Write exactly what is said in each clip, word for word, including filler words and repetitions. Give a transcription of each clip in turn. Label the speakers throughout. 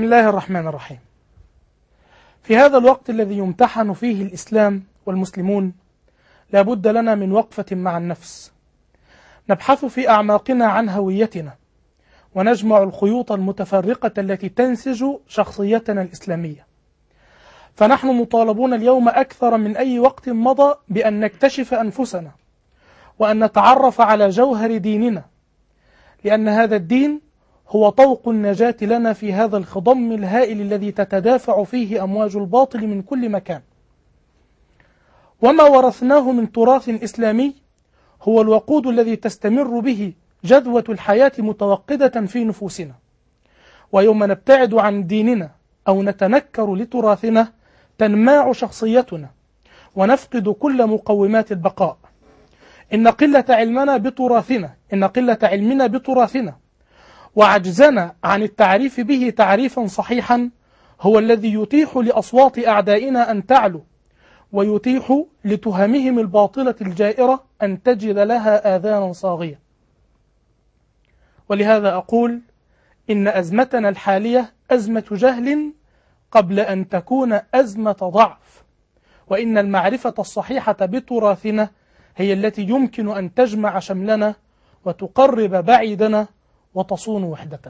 Speaker 1: بسم الله الرحمن الرحيم. في هذا الوقت الذي يمتحن فيه الإسلام والمسلمون لا بد لنا من وقفة مع النفس، نبحث في أعماقنا عن هويتنا ونجمع الخيوط المتفرقة التي تنسج شخصيتنا الإسلامية. فنحن مطالبون اليوم أكثر من أي وقت مضى بأن نكتشف أنفسنا وأن نتعرف على جوهر ديننا، لأن هذا الدين هو طوق النجاة لنا في هذا الخضم الهائل الذي تتدافع فيه أمواج الباطل من كل مكان. وما ورثناه من تراث إسلامي هو الوقود الذي تستمر به جذوة الحياة متوقدة في نفوسنا. ويوم نبتعد عن ديننا أو نتنكر لتراثنا تنماع شخصيتنا ونفقد كل مقومات البقاء. إن قلة علمنا بتراثنا إن قلة علمنا بتراثنا وعجزنا عن التعريف به تعريفا صحيحا هو الذي يتيح لأصوات أعدائنا أن تعلو، ويتيح لتهمهم الباطلة الجائرة أن تجد لها آذانا صاغية. ولهذا أقول إن أزمتنا الحالية أزمة جهل قبل أن تكون أزمة ضعف، وإن المعرفة الصحيحة بتراثنا هي التي يمكن أن تجمع شملنا وتقرب بعيدنا وتصون وحدتنا.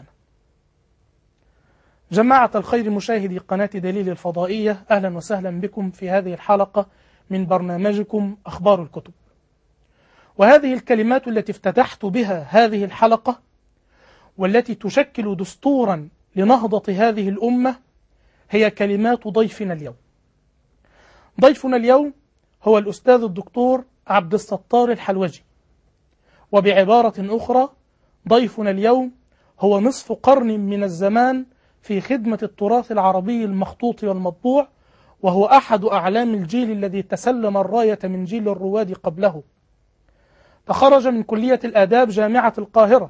Speaker 1: جماعة الخير مشاهدي قناة دليل الفضائية، أهلا وسهلا بكم في هذه الحلقة من برنامجكم أخبار الكتب. وهذه الكلمات التي افتتحت بها هذه الحلقة والتي تشكل دستورا لنهضة هذه الأمة هي كلمات ضيفنا اليوم. ضيفنا اليوم هو الأستاذ الدكتور عبد الستار الحلوجي، وبعبارة أخرى ضيفنا اليوم هو نصف قرن من الزمان في خدمة التراث العربي المخطوط والمطبوع، وهو أحد أعلام الجيل الذي تسلم الراية من جيل الرواد قبله. تخرج من كلية الآداب جامعة القاهرة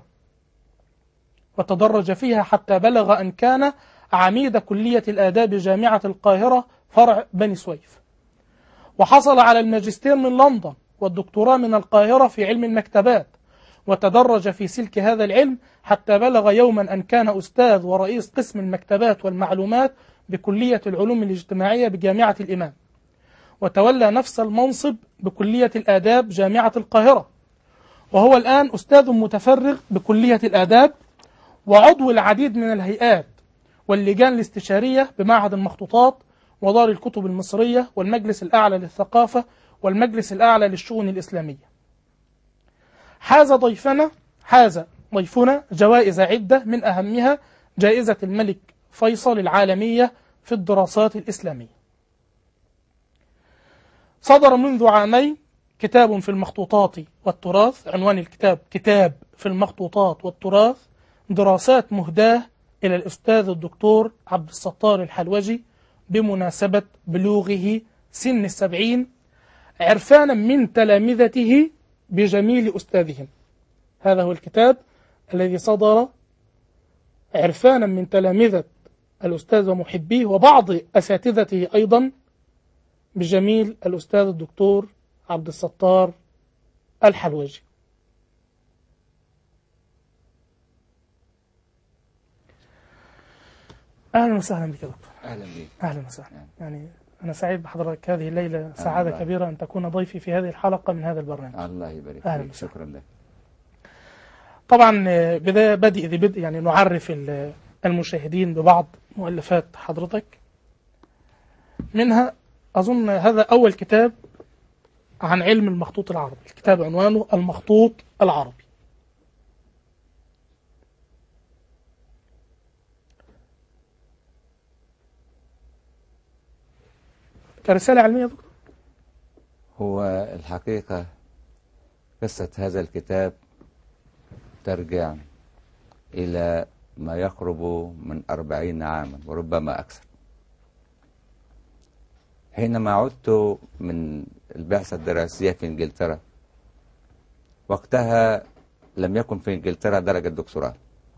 Speaker 1: وتدرج فيها حتى بلغ أن كان عميد كلية الآداب جامعة القاهرة فرع بني سويف، وحصل على الماجستير من لندن والدكتوراه من القاهرة في علم المكتبات، وتدرج في سلك هذا العلم حتى بلغ يوما أن كان أستاذ ورئيس قسم المكتبات والمعلومات بكلية العلوم الاجتماعية بجامعة الإمام، وتولى نفس المنصب بكلية الآداب جامعة القاهرة، وهو الآن أستاذ متفرغ بكلية الآداب وعضو العديد من الهيئات واللجان الاستشارية بمعهد المخطوطات ودار الكتب المصرية والمجلس الأعلى للثقافة والمجلس الأعلى للشؤون الإسلامية. حاز ضيفنا حاز ضيفنا جوائز عدة، من أهمها جائزة الملك فيصل العالمية في الدراسات الإسلامية. صدر منذ عامين كتاب في المخطوطات والتراث، عنوان الكتاب كتاب في المخطوطات والتراث، دراسات مهداة إلى الأستاذ الدكتور عبد الستار الحلوجي بمناسبة بلوغه سن السبعين، عرفانا من تلامذته بجميل أستاذهم. هذا هو الكتاب الذي صدر عرفانا من تلامذة الأستاذ ومحبيه وبعض أساتذته أيضا بجميل الأستاذ الدكتور عبد الستار الحلوجي. أهلا وسهلا بك دكتور.
Speaker 2: أهلا بك.
Speaker 1: أهلا وسهلا. يعني أنا سعيد بحضرتك هذه الليلة، سعادة كبيرة أن تكون ضيفي في هذه الحلقة من هذا البرنامج.
Speaker 2: الله يبارك
Speaker 1: أهلا
Speaker 2: فيك. شكرا لك.
Speaker 1: طبعا بداية بدء ذي بدء يعني نعرف المشاهدين ببعض مؤلفات حضرتك، منها أظن هذا أول كتاب عن علم المخطوط العربي، الكتاب عنوانه المخطوط العربي. كرسالة علمية دكتور؟
Speaker 2: هو الحقيقة قصة هذا الكتاب ترجع إلى ما يقرب من أربعين عاما وربما أكثر. حينما عدت من البعثة الدراسية في إنجلترا، وقتها لم يكن في إنجلترا درجة دكتوراه،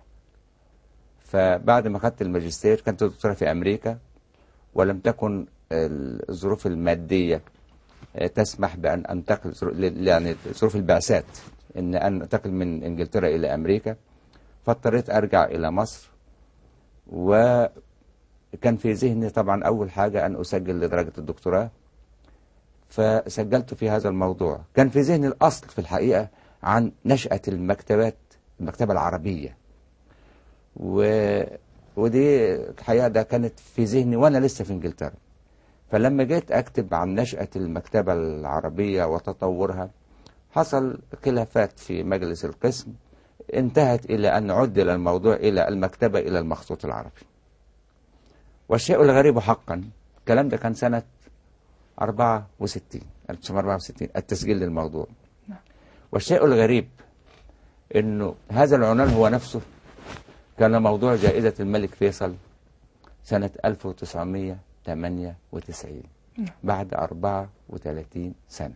Speaker 2: فبعد ما أخذت الماجستير كانت دكتوراه في أمريكا، ولم تكن الظروف المادية تسمح بأن أنتقل، يعني ظروف البعثات إن أن أنتقل من إنجلترا إلى أمريكا، فاضطريت أرجع إلى مصر، و كان في ذهني طبعا أول حاجة أن أسجل لدرجة الدكتوراه، فسجلت في هذا الموضوع. كان في ذهني الأصل في الحقيقة عن نشأة المكتبات، المكتبة العربية، و... ودي الحقيقة ده كانت في ذهني وأنا لسه في إنجلترا. فلما جيت أكتب عن نشأة المكتبة العربية وتطورها، حصل خلافات في مجلس القسم انتهت إلى أن عدل الموضوع إلى المكتبة إلى المخطوط العربي. والشيء الغريب حقا، الكلام ده كان سنة أربعة وستين ألف وتسعمائة وأربعة وستين التسجيل للموضوع. والشيء الغريب أنه هذا العنوان هو نفسه كان موضوع جائزة الملك فيصل سنة ألف وتسعمائة وثمانية وتسعين بعد أربعة وثلاثين سنة.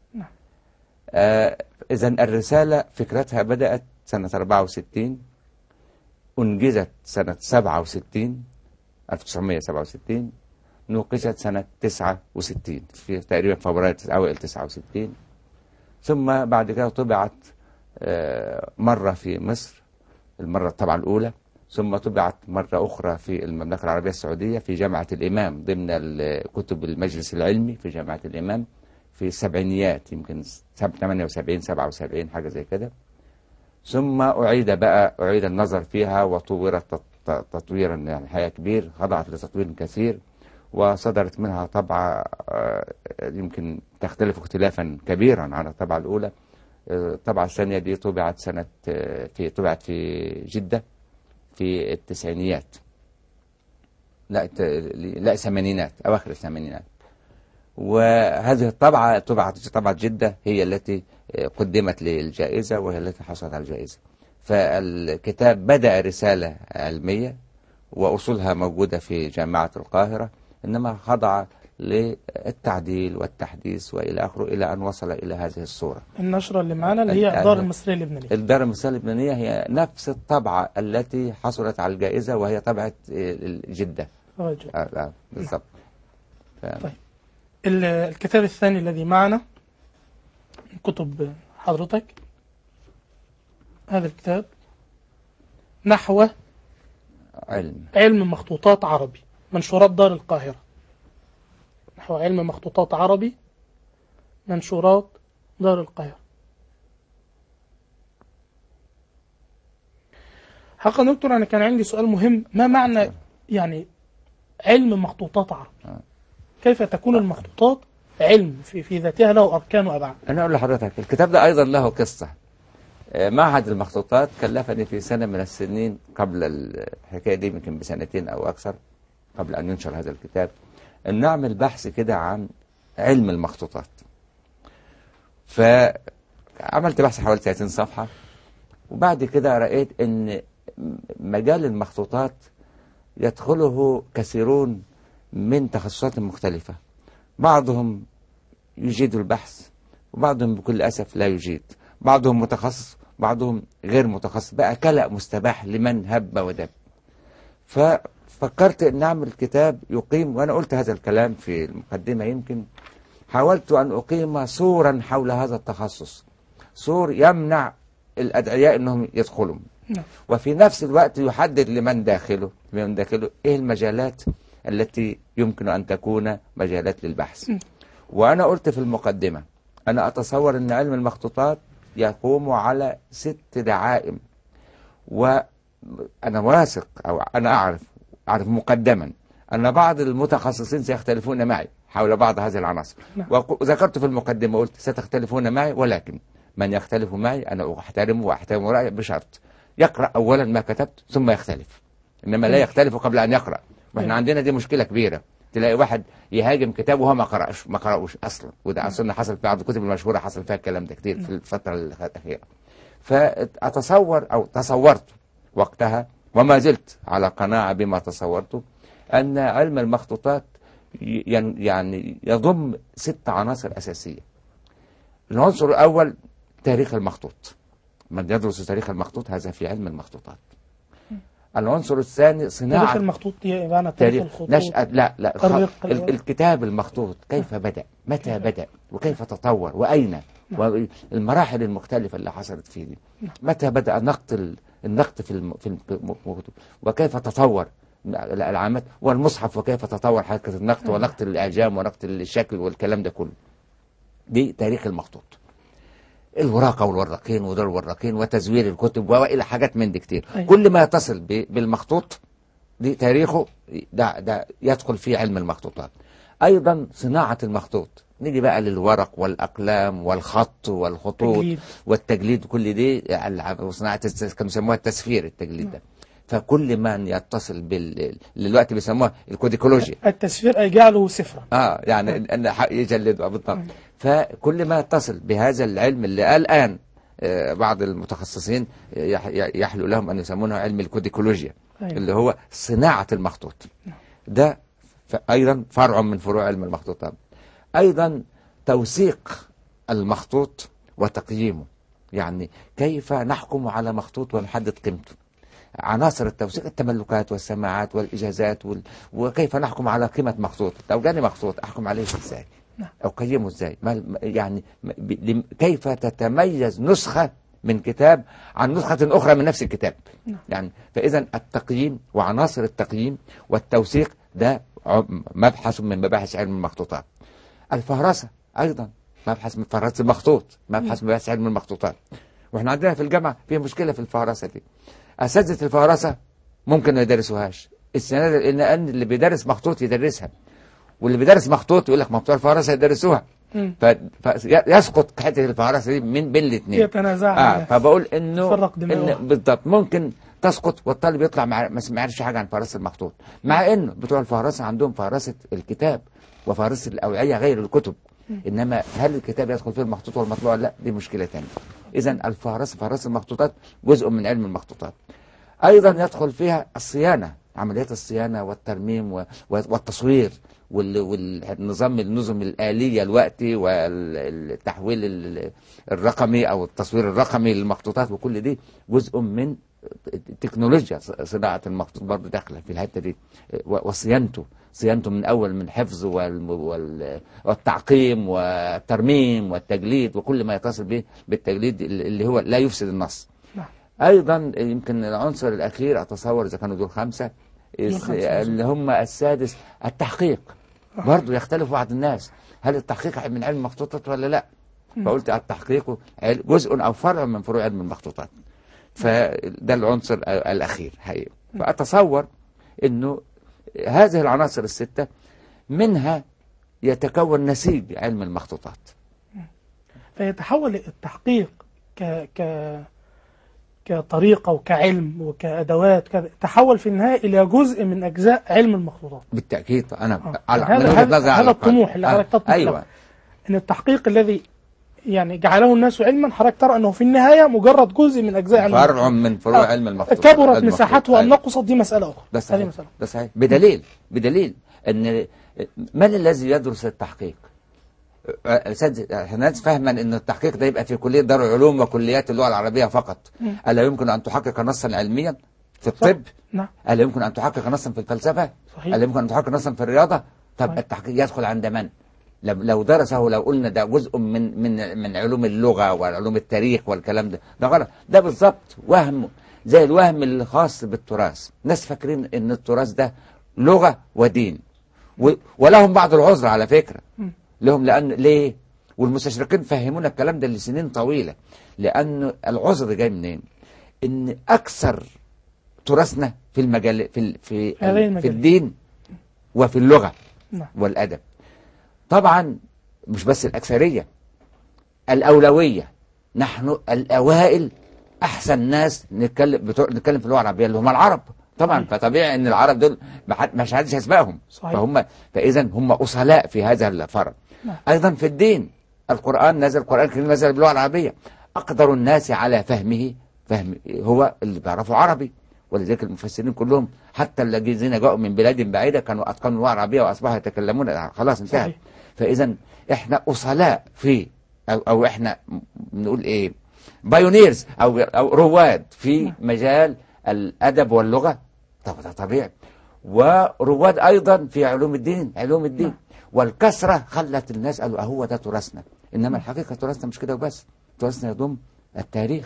Speaker 2: آه إذن الرسالة فكرتها بدأت سنة أربعة وستين، أنجزت سنة سبعة وستين ألف وتسعمائة وسبعة وستين، نوقشت سنة تسعة وستين في تقريبا فبراير أوائل تسعة وستين، ثم بعد كده طبعت آه مرة في مصر، المرة طبعا الأولى، ثم طبعت مرة أخرى في المملكة العربية السعودية في جامعة الإمام ضمن كتب المجلس العلمي في جامعة الإمام في السبعينيات، يمكن ثمانية وسبعين سبعة وسبعين حاجة زي كده. ثم أعيد بقى أعيد النظر فيها وطورت تطويرا يعني حقيقة كبير، خضعت لتطوير كثير، وصدرت منها طبعة يمكن تختلف اختلافا كبيرا عن الطبعة الأولى. الطبعة الثانية دي طبعت سنة في طبعت في جدة في التسعينيات، لا لا الثمانينات أواخر الثمانينات. وهذه الطبعة طبعت طبعة جدة هي التي قدمت للجائزة وهي التي حصلت على الجائزة. فالكتاب بدأ رسالة علمية وأصولها موجودة في جامعة القاهرة، إنما خضع للتعديل والتحديث وإلى آخره إلى أن وصل إلى هذه الصورة.
Speaker 1: النشرة اللي معنا اللي هي الدار المصرية اللبنانية.
Speaker 2: الدار المصرية اللبنانية هي نفس الطبعة التي حصلت على الجائزة، وهي طبعة جدة.
Speaker 1: آه آه
Speaker 2: بالضبط. ف...
Speaker 1: طيب الكتاب الثاني الذي معنا من كتب حضرتك، هذا الكتاب نحو
Speaker 2: علم
Speaker 1: علم مخطوطات عربي، منشورات دار القاهرة. نحو علم مخطوطات عربي، منشورات دار القاهرة. حقا دكتور أنا كان عندي سؤال مهم، ما معنى يعني علم مخطوطات عربي؟ كيف تكون المخطوطات علم في في ذاتها له أركان وأبعاد؟
Speaker 2: أنا أقول لحضرتك الكتاب ده أيضا له قصة. معهد المخطوطات كلفني في سنة من السنين قبل الحكاية دي يمكن بسنتين أو أكثر قبل أن ينشر هذا الكتاب، أن نعمل بحث كده عن علم المخطوطات. فعملت بحث حوالي ثلاثين صفحة، وبعد كده رأيت أن مجال المخطوطات يدخله كثيرون من تخصصات مختلفة، بعضهم يجيد البحث وبعضهم بكل أسف لا يجيد، بعضهم متخصص بعضهم غير متخصص، بقى كلأ مستباح لمن هب ودب. ففكرت أن أعمل كتاب يقيم، وأنا قلت هذا الكلام في المقدمة، يمكن حاولت أن أقيم سورا حول هذا التخصص، سور يمنع الأدعياء أنهم يدخلوا، وفي نفس الوقت يحدد لمن داخله لمن داخله إيه المجالات التي يمكن أن تكون مجالات للبحث. وأنا قلت في المقدمة أنا أتصور أن علم المخطوطات يقوم على ست دعائم، وأنا واثق أو أنا أعرف أعرف مقدما أن بعض المتخصصين سيختلفون معي حول بعض هذه العناصر، وذكرت في المقدمة قلت ستختلفون معي، ولكن من يختلف معي أنا أحترمه وأحترم رأيه بشرط يقرأ أولا ما كتبت ثم يختلف، إنما لا يختلف قبل أن يقرأ. وإحنا عندنا دي مشكلة كبيرة، تلاقي واحد يهاجم كتاب وهو ما قرأش ما قرأوش أصلا، وده أصلا حصل في بعض الكتب المشهورة حصل فيها الكلام ده كتير في الفترة الأخيرة. فأتصور أو تصورت وقتها وما زلت على قناعة بما تصورته أن علم المخطوطات يعني يضم ست عناصر أساسية. العنصر الأول تاريخ المخطوط، من يدرس تاريخ المخطوط هذا في علم المخطوطات. العنصر الثاني صناعة
Speaker 1: تاريخ المخطوط، يعني تاريخ الخطوط،
Speaker 2: نشأة لا لا
Speaker 1: الرق...
Speaker 2: الكتاب المخطوط كيف بدأ، متى بدأ، وكيف تطور، وأين، والمراحل المختلفة اللي حصلت فيه دي، متى بدأ نقط النقط في الكتب، وكيف تطور العامات، والمصحف وكيف تطور حركة النقط ونقط الإعجام ونقط الشكل والكلام ده كله. دي تاريخ المخطوط، الوراقة والوراقين ودول الوراقين وتزوير الكتب وإلى حاجات من دي كتير. أيوة. كل ما يتصل بالمخطوط دي تاريخه ده, ده يدخل فيه علم المخطوطات. أيضا صناعة المخطوط، نيجي بقى للورق والأقلام والخط والخطوط تجليد. والتجليد، كل دي وصناعة كانوا يسموها التسفير، التجليد ده. فكل من يتصل بال دلوقتي بيسموها الكوديكولوجيا،
Speaker 1: التسفير أي جعله سفرا،
Speaker 2: اه يعني ان يجلدوا بالضبط. فكل ما يتصل بهذا العلم اللي الآن آه بعض المتخصصين يحلو لهم أن يسمونه علم الكوديكولوجيا. أيوة. اللي هو صناعة المخطوط، ده أيضا فرع من فروع علم المخطوطات. أيضا توثيق المخطوط وتقييمه، يعني كيف نحكم على مخطوط ونحدد قيمته، عناصر التوثيق، التملكات والسماعات والإجازات وال... وكيف نحكم على قيمة مخطوط. لو جاني مخطوط أحكم عليه إزاي أو قيمه إزاي؟ ما يعني كيف تتميز نسخة من كتاب عن نسخة أخرى من نفس الكتاب؟ يعني فإذا التقييم وعناصر التقييم والتوثيق ده مبحث من مباحث علم المخطوطات. الفهرسة أيضا مبحث من فهرسة المخطوط، مبحث من مباحث علم المخطوطات. وإحنا عندنا في الجامعة في مشكلة في الفهرسة دي، أساتذة الفهرسة ممكن ما يدرسوهاش السنة دي، لأن اللي بيدرس مخطوط يدرسها، واللي بيدرس مخطوط يقول لك مخطوط الفهرسة يدرسوها، فيسقط حته الفهرسه دي من بين الاثنين،
Speaker 1: يتنازع.
Speaker 2: اه فبقول انه إن بالضبط ممكن تسقط والطالب يطلع مع ما يعرفش حاجه عن فهرسه المخطوط، مع انه بتوع الفهرسه عندهم فهرسه الكتاب وفهرسه الاوعيه غير الكتب. انما هل الكتاب يدخل فيه المخطوط والمطبوع؟ لا، دي مشكله ثانيه. اذا الفهرسه فهرسه المخطوطات جزء من علم المخطوطات. ايضا يدخل فيها الصيانه، عمليات الصيانه والترميم والتصوير والنظام النظم الآلية الوقتي والتحويل الرقمي أو التصوير الرقمي للمخطوطات، وكل دي جزء من تكنولوجيا صناعة المخطوط برضه داخلة في الحتة دي، وصيانته صيانته من أول من حفظ والتعقيم والترميم والتجليد وكل ما يتصل به بالتجليد اللي هو لا يفسد النص. أيضا يمكن العنصر الأخير أتصور إذا كانوا دول خمسة اللي هم السادس التحقيق، برضه يختلف بعض الناس هل التحقيق من علم المخطوطات ولا لا. فقلت التحقيق جزء أو فرع من فروع علم المخطوطات، فده العنصر الأخير حقيقي. فأتصور أنه هذه العناصر الستة منها يتكون نسيج علم المخطوطات،
Speaker 1: فيتحول التحقيق ك ك كطريقة وكعلم وكأدوات كذا، تحول في النهاية إلى جزء من أجزاء علم المخطوطات.
Speaker 2: بالتأكيد. أنا
Speaker 1: آه. على هذا هذا, هذا الطموح اللي حضرتك تطمح
Speaker 2: أيوة.
Speaker 1: له. إن التحقيق الذي يعني جعله الناس علما، حضرتك ترى أنه في النهاية مجرد جزء من أجزاء علم
Speaker 2: المخطوطات، فرع من فروع آه. علم المخطوطات.
Speaker 1: كبرت مساحته أم نقصت دي مسألة أخرى.
Speaker 2: ده صحيح. ده صحيح. بدليل بدليل أن من الذي يدرس التحقيق؟ الناس فهما ان التحقيق ده يبقى في كليه دار العلوم وكليات اللغه العربيه فقط. الا يمكن ان تحقق نصا علميا في الطب؟
Speaker 1: نعم.
Speaker 2: الا يمكن ان تحقق نصا في الفلسفه؟
Speaker 1: صحيح.
Speaker 2: الا يمكن ان تحقق نصا في الرياضه؟ طب صحيح. التحقيق يدخل عند من؟ لو درسه، لو قلنا ده جزء من من من علوم اللغه وعلوم التاريخ والكلام ده، ده غلط. ده بالظبط وهم زي الوهم اللي خاص بالتراث. ناس فاكرين ان التراث ده لغه ودين، ولهم بعض العذر على فكره. م. لهم لأن ليه؟ والمستشرقين فهمونا الكلام ده لسنين طويلة. لأن العذر جاي منين؟ إن أكثر تراثنا في المجال في في, في الدين وفي اللغة والأدب. طبعا مش بس الأكثرية، الأولوية. نحن الأوائل أحسن ناس نتكلم نتكلم في اللغة العربية اللي هم العرب. طبعا فطبيعي ان العرب دول مش حدش هيسبقهم. فهم فاذا هم اصلاء في هذا الفرع. ايضا في الدين، القران نزل، القران الكريم نزل باللغه العربيه. اقدر الناس على فهمه فهم هو اللي بيعرفوا عربي، ولذلك المفسرين كلهم حتى الذين جاءوا من بلاد بعيده كانوا اتقنوا اللغه العربيه واصبحوا يتكلمون، خلاص انتهى. فاذا احنا اصلاء في او, أو احنا نقول ايه بايونيرز او او رواد في مجال الأدب واللغة. طب ده طبيعي. ورواد أيضا في علوم الدين علوم الدين م. والكثرة خلت الناس قالوا أهو ده تراثنا. إنما الحقيقة تراثنا مش كده وبس، تراثنا يضم التاريخ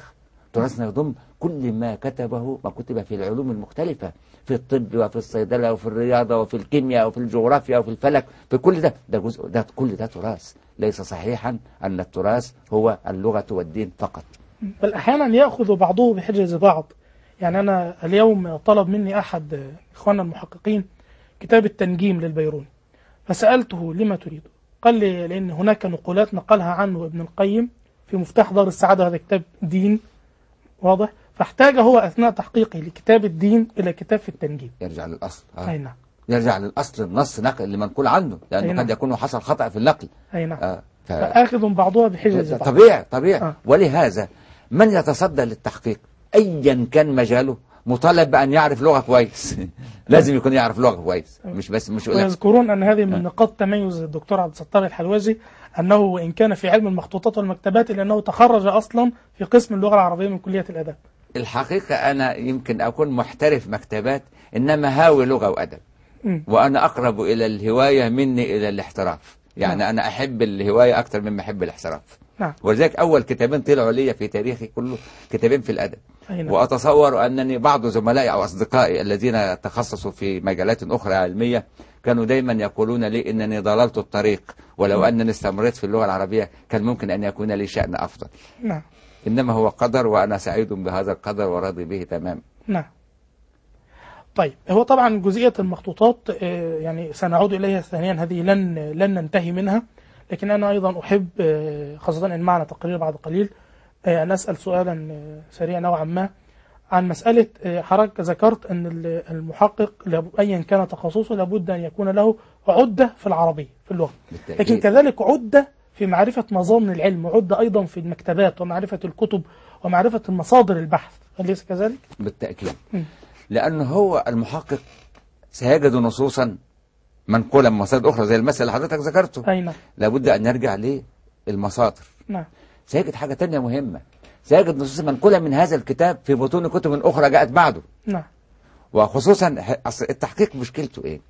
Speaker 2: تراثنا يضم كل ما كتبه، ما كتب في العلوم المختلفة، في الطب وفي الصيدلة وفي الرياضة وفي الكيمياء وفي الجغرافيا وفي الفلك، في كل ده ده جزء، ده كل ده تراث. ليس صحيحا أن التراث هو اللغة والدين فقط.
Speaker 1: بل أحيانا يأخذ بعضه بحجز بعض. يعني أنا اليوم طلب مني أحد إخواننا المحققين كتاب التنجيم للبيروني، فسألته لما تريده؟ قال لي لأن هناك نقولات نقلها عنه ابن القيم في مفتاح دار السعادة، هذا كتاب دين واضح، فاحتاج هو أثناء تحقيقه لكتاب الدين إلى كتاب في التنجيم.
Speaker 2: يرجع للأصل. آه.
Speaker 1: أي نعم.
Speaker 2: يرجع للأصل، النص نقل اللي منقول عنه، لأنه قد يكون حصل خطأ في النقل.
Speaker 1: أي نعم.
Speaker 2: آه. ف...
Speaker 1: فآخذ بعضها بحجز بعض.
Speaker 2: طبيعي طبيعي.
Speaker 1: آه.
Speaker 2: ولهذا من يتصدى للتحقيق أيا كان مجاله مطالب بأن يعرف لغة كويس. لازم يكون يعرف لغة كويس، مش بس مش
Speaker 1: ويذكرون أن هذه من نقاط تميز الدكتور عبد الستار الحلوازي، أنه وإن كان في علم المخطوطات والمكتبات إلا أنه تخرج أصلا في قسم اللغة العربية من كلية الأدب.
Speaker 2: الحقيقة أنا يمكن أكون محترف مكتبات، إنما هاوي لغة وأدب، م. وأنا أقرب إلى الهواية مني إلى الاحتراف. يعني نعم. أنا أحب الهواية أكثر مما أحب الاحتراف. نعم. ولذلك أول كتابين طلعوا لي في تاريخي كله كتابين في الأدب. نعم. وأتصور أنني بعض زملائي أو أصدقائي الذين تخصصوا في مجالات أخرى علمية كانوا دايما يقولون لي إنني ضللت الطريق، ولو نعم. أنني استمريت في اللغة العربية كان ممكن أن يكون لي شأن أفضل. نعم. إنما هو قدر، وأنا سعيد بهذا القدر وراضي به تمام.
Speaker 1: نعم. طيب، هو طبعا جزئية المخطوطات يعني سنعود إليها ثانيا، هذه لن لن ننتهي منها، لكن أنا أيضا أحب خاصة إن معنا تقرير بعد قليل أن أسأل سؤالا سريعا نوعا ما عن مسألة حضرتك ذكرت أن المحقق أيا كان تخصصه لابد أن يكون له عدة في العربية في اللغة، لكن كذلك عدة في معرفة مظان العلم، وعدة أيضا في المكتبات ومعرفة الكتب ومعرفة المصادر البحث، أليس كذلك؟
Speaker 2: بالتأكيد. م. لأنه هو المحقق سيجد نصوصا منقولة من مصادر أخرى زي المثل اللي حضرتك ذكرته.
Speaker 1: أي نعم.
Speaker 2: لابد أن يرجع للمصادر.
Speaker 1: نعم.
Speaker 2: سيجد حاجة تانية مهمة، سيجد نصوص منقولة من هذا الكتاب في بطون كتب أخرى جاءت بعده.
Speaker 1: نعم.
Speaker 2: وخصوصا التحقيق مشكلته إيه؟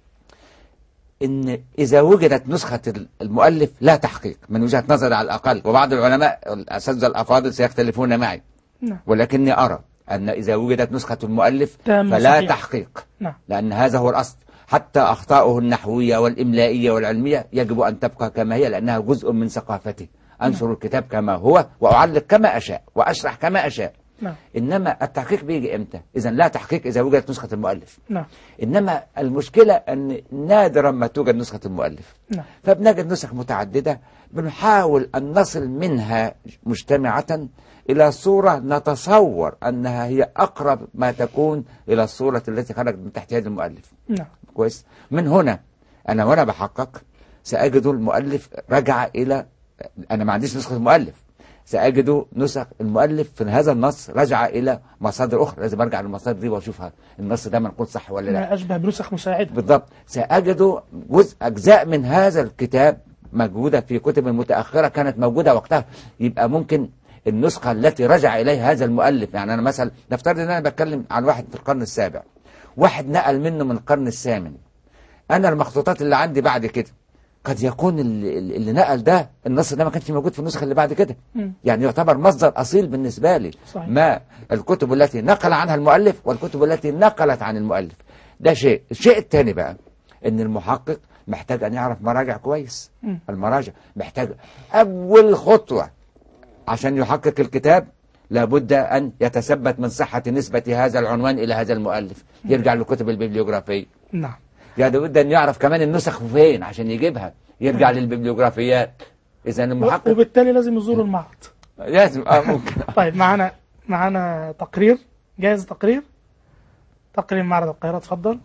Speaker 2: إن إذا وجدت نسخة المؤلف لا تحقيق من وجهة نظري على الأقل، وبعض العلماء الأساتذة الأفاضل سيختلفون معي. نعم. ولكني أرى أن إذا وجدت نسخة المؤلف فلا صحيح. تحقيق. نعم. لأن هذا هو الأصل، حتى أخطاؤه النحوية والإملائية والعلمية يجب أن تبقى كما هي، لأنها جزء من ثقافته. أنشر نعم. الكتاب كما هو وأعلق كما أشاء وأشرح كما أشاء. نعم. إنما التحقيق بيجي إمتى؟ إذا لا تحقيق إذا وجدت نسخة المؤلف. نعم. إنما المشكلة أن نادرا ما توجد نسخة المؤلف. نعم. فبنجد نسخ متعددة، بنحاول أن نصل منها مجتمعة إلى صورة نتصور أنها هي أقرب ما تكون إلى الصورة التي خرجت من تحت يد المؤلف. نعم. كويس. من هنا أنا وأنا بحقق سأجد المؤلف رجع إلى، أنا ما عنديش نسخة المؤلف، سأجد نسخ المؤلف في هذا النص رجع إلى مصادر أخرى، لازم أرجع للمصادر دي وأشوفها النص ده منقول صح ولا لا.
Speaker 1: ما أشبه بنسخ مساعدة.
Speaker 2: بالضبط. سأجد جزء أجزاء من هذا الكتاب موجودة في كتب متأخرة كانت موجودة وقتها، يبقى ممكن النسخة التي رجع إليها هذا المؤلف، يعني أنا مثلا نفترض أن أنا بتكلم عن واحد في القرن السابع، واحد نقل منه من القرن الثامن، أنا المخطوطات اللي عندي بعد كده قد يكون اللي, اللي نقل ده النص ده ما كانش موجود في النسخة اللي بعد كده. م. يعني يعتبر مصدر أصيل بالنسبة لي. صحيح. ما الكتب التي نقل عنها المؤلف والكتب التي نقلت عن المؤلف، ده شيء. الشيء الثاني بقى ان المحقق محتاج ان يعرف مراجع كويس. م. المراجع محتاج أول خطوة عشان يحقق الكتاب لابد أن يتثبت من صحة نسبة هذا العنوان إلى هذا المؤلف، يرجع للكتب البيبليوغرافية. نعم. لابد أن يعرف كمان النسخ فين عشان يجيبها، يرجع للبيبليوغرافيات. إذا المحقق
Speaker 1: وبالتالي لازم يزور المعرض.
Speaker 2: لازم. اه ممكن.
Speaker 1: طيب، معنا معنا تقرير، جاهز تقرير تقرير معرض القاهرة، اتفضل.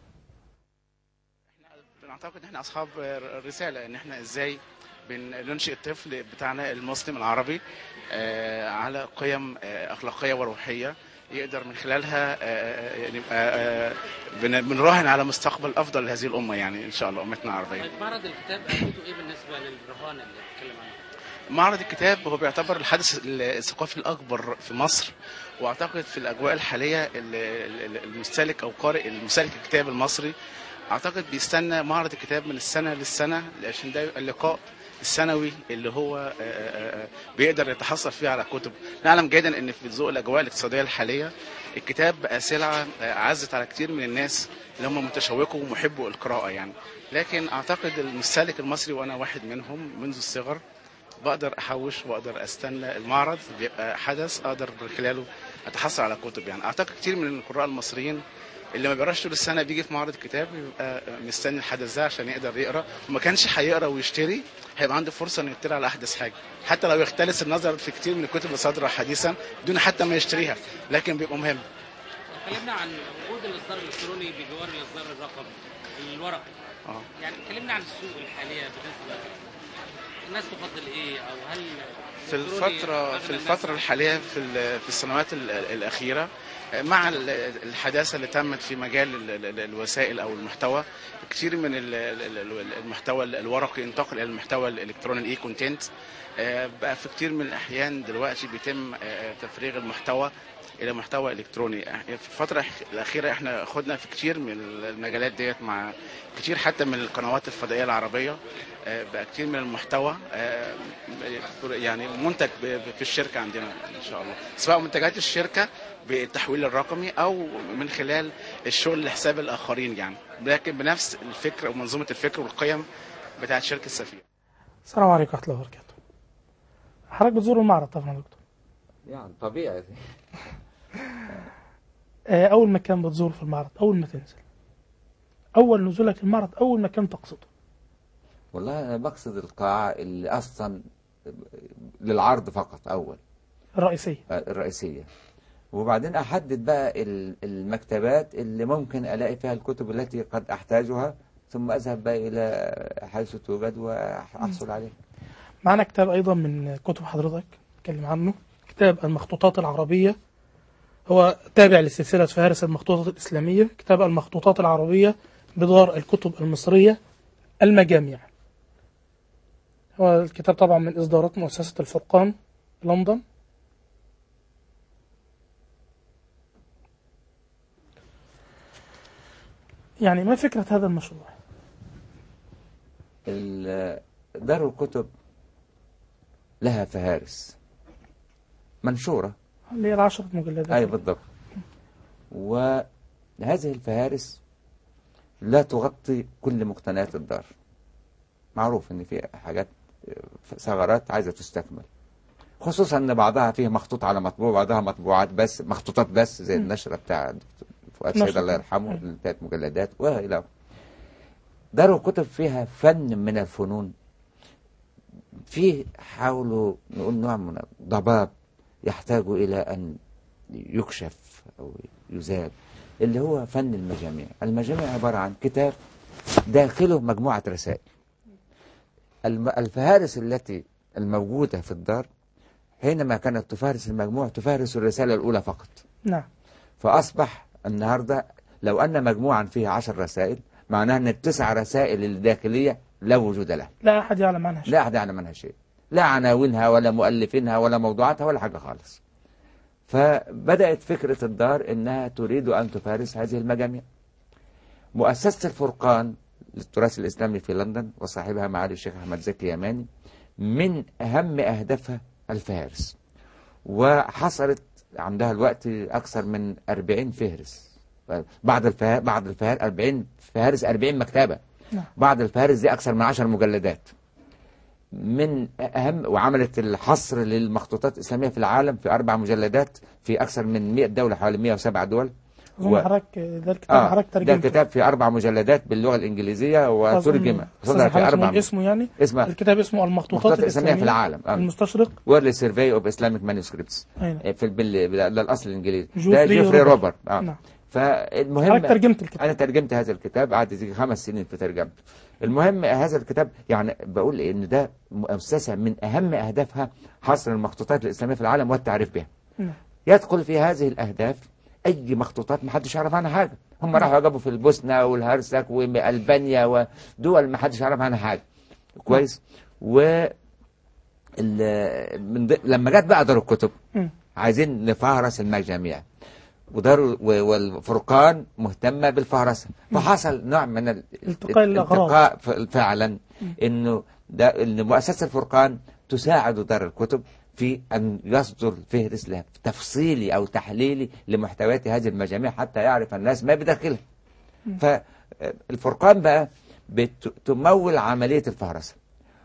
Speaker 3: احنا بنعتقد ان احنا اصحاب الرسالة، ان احنا ازاي بننشئ الطفل بتاعنا المسلم العربي آه على قيم آه أخلاقية وروحية يقدر من خلالها نبقى بنراهن على مستقبل افضل لهذه الامه، يعني ان شاء الله امتنا العربيه.
Speaker 4: معرض الكتاب اهميته ايه بالنسبه للرهان اللي بتتكلم عنه؟
Speaker 3: معرض الكتاب هو بيعتبر الحدث الثقافي الاكبر في مصر، واعتقد في الاجواء الحاليه المستهلك او قارئ المستهلك الكتاب المصري اعتقد بيستنى معرض الكتاب من السنه للسنه، عشان ده اللقاء السنوي اللي هو بيقدر يتحصل فيه على كتب. نعلم جيدا ان في ضوء الاجواء الاقتصاديه الحاليه الكتاب بقى سلعه عزت على كتير من الناس اللي هم متشوقوا ومحبوا القراءه يعني. لكن اعتقد المستهلك المصري وانا واحد منهم منذ الصغر بقدر احوش واقدر استنى المعرض، بيبقى حدث اقدر من خلاله اتحصل على كتب يعني. اعتقد كتير من القراء المصريين اللي ما بيقراش طول السنه بيجي في معرض الكتاب بيبقى مستني الحدث ده عشان يقدر يقرا، وما كانش هيقرا ويشتري هيبقى عنده فرصه انه يطلع على احدث حاجه، حتى لو يختلس النظر في كتير من الكتب الصادره حديثا بدون حتى ما يشتريها، لكن بيبقى مهم.
Speaker 4: اتكلمنا عن وجود الاصدار الالكتروني بجوار الاصدار الرقمي الورقي. اه يعني اتكلمنا عن السوق الحاليه بالنسبه الناس تفضل ايه، او هل
Speaker 3: في الفتره في الفتره الحاليه في في السنوات الاخيره مع الحداثه اللي تمت في مجال الوسائل او المحتوى، كتير من المحتوى الورقي انتقل الى المحتوى الالكتروني الاي كونتنت. بقى في كتير من الاحيان دلوقتي بيتم تفريغ المحتوى الى محتوى الكتروني. في الفتره الاخيره احنا خدنا في كتير من المجالات ديت مع كتير حتى من القنوات الفضائيه العربيه. بقى كتير من المحتوى يعني منتج في الشركه عندنا ان شاء الله، سواء منتجات الشركه بالتحويل الرقمي او من خلال الشغل لحساب الاخرين يعني، لكن بنفس الفكر ومنظومه الفكر والقيم بتاعت شركه سفير.
Speaker 1: السلام عليكم ورحمه الله وبركاته. حضرتك بتزور المعرض طبعا يا دكتور؟
Speaker 2: يعني طبيعي.
Speaker 1: اول مكان بتزور في المعرض اول ما تنزل، اول نزولك المعرض اول مكان تقصده؟
Speaker 2: والله انا بقصد القاعه اللي اصلا للعرض فقط اول،
Speaker 1: الرئيسيه
Speaker 2: الرئيسيه، وبعدين احدد بقى المكتبات اللي ممكن الاقي فيها الكتب التي قد احتاجها، ثم اذهب بقى الى حيث توجد واحصل عليها.
Speaker 1: معنا كتاب ايضا من كتب حضرتك اتكلم عنه، كتاب المخطوطات العربيه، هو تابع لسلسله فهارس المخطوطات الاسلاميه. كتاب المخطوطات العربيه بدار الكتب المصريه المجاميع. هو الكتاب طبعا من اصدارات مؤسسه الفرقان لندن. يعني ما فكرة هذا المشروع؟
Speaker 2: دار الكتب لها فهارس منشورة
Speaker 1: اللي هي العشرة مجلدات.
Speaker 2: أي بالضبط. وهذه الفهارس لا تغطي كل مقتنيات الدار. معروف ان في حاجات ثغرات عايزة تستكمل، خصوصا ان بعضها فيه مخطوط على مطبوع، بعضها مطبوعات بس، مخطوطات بس، زي النشرة بتاع فؤاد سيد الله يرحمه ثلاث مجلدات والى. دار الكتب فيها فن من الفنون، فيه حاولوا نقول نوع من الضباب يحتاج الى ان يكشف او يزال، اللي هو فن المجاميع. المجاميع عبارة عن كتاب داخله مجموعة رسائل. الفهارس التي الموجودة في الدار حينما كانت تفهرس المجموع تفهرس الرسالة الأولى فقط.
Speaker 1: نعم.
Speaker 2: فأصبح النهاردة لو أن مجموعا فيه عشر رسائل معناها أن التسع رسائل الداخلية لا وجود لها،
Speaker 1: لا أحد يعلم عنها شيء،
Speaker 2: لا أحد يعلم عنها شيء، لا عناوينها ولا مؤلفينها ولا موضوعاتها ولا حاجة خالص. فبدأت فكرة الدار أنها تريد أن تفهرس هذه المجاميع. مؤسسة الفرقان للتراث الإسلامي في لندن وصاحبها معالي الشيخ أحمد زكي يماني من أهم أهدافها الفهارس، وحصلت عندها الوقت أكثر من أربعين فهرس. بعض الفهار بعض الفهار أربعين فهارس، أربعين مكتبة. بعض الفهارس دي أكثر من عشر مجلدات. من أهم وعملت الحصر للمخطوطات الإسلامية في العالم في أربع مجلدات في أكثر من مئة دولة، حوالي مئة وسبعة دول.
Speaker 1: و... حضرتك ده الكتاب
Speaker 2: آه
Speaker 1: حضرتك ترجمته؟
Speaker 2: ده الكتاب في أربع مجلدات باللغة الإنجليزية وترجم صدر في أربع
Speaker 1: م... اسمه يعني
Speaker 2: اسمه
Speaker 1: الكتاب اسمه المخطوطات
Speaker 2: الإسلامية في العالم.
Speaker 1: آه. المستشرق
Speaker 2: World Survey of Islamic Manuscripts في بال... بالأصل الإنجليزي ده جيفري روبرت. آه. نعم. فالمهم
Speaker 1: حضرتك ترجمت الكتاب؟
Speaker 2: أنا ترجمت هذا الكتاب، قعدت يجي خمس سنين في ترجمته. المهم هذا الكتاب يعني بقول إن ده مؤسسة من أهم أهدافها حصر المخطوطات الإسلامية في العالم والتعريف بها.
Speaker 1: نعم.
Speaker 2: يدخل في هذه الأهداف أي مخطوطات ما حدش يعرف عنها حاجة. هم راحوا جابوا في البوسنة والهرسك وألبانيا ودول ما حدش يعرف عنها حاجة. كويس. و من ض... لما جت بقى دار الكتب عايزين نفهرس المجاميع، ودار والفرقان مهتمة بالفهرسة، فحصل نوع من الالتقاء
Speaker 1: الأغراض
Speaker 2: فعلا، انه ده ان مؤسسة الفرقان تساعد دار الكتب في أن يصدر فهرس له تفصيلي أو تحليلي لمحتويات هذه المجاميع حتى يعرف الناس ما بداخلها. فالفرقان بقى بتمول عملية الفهرسة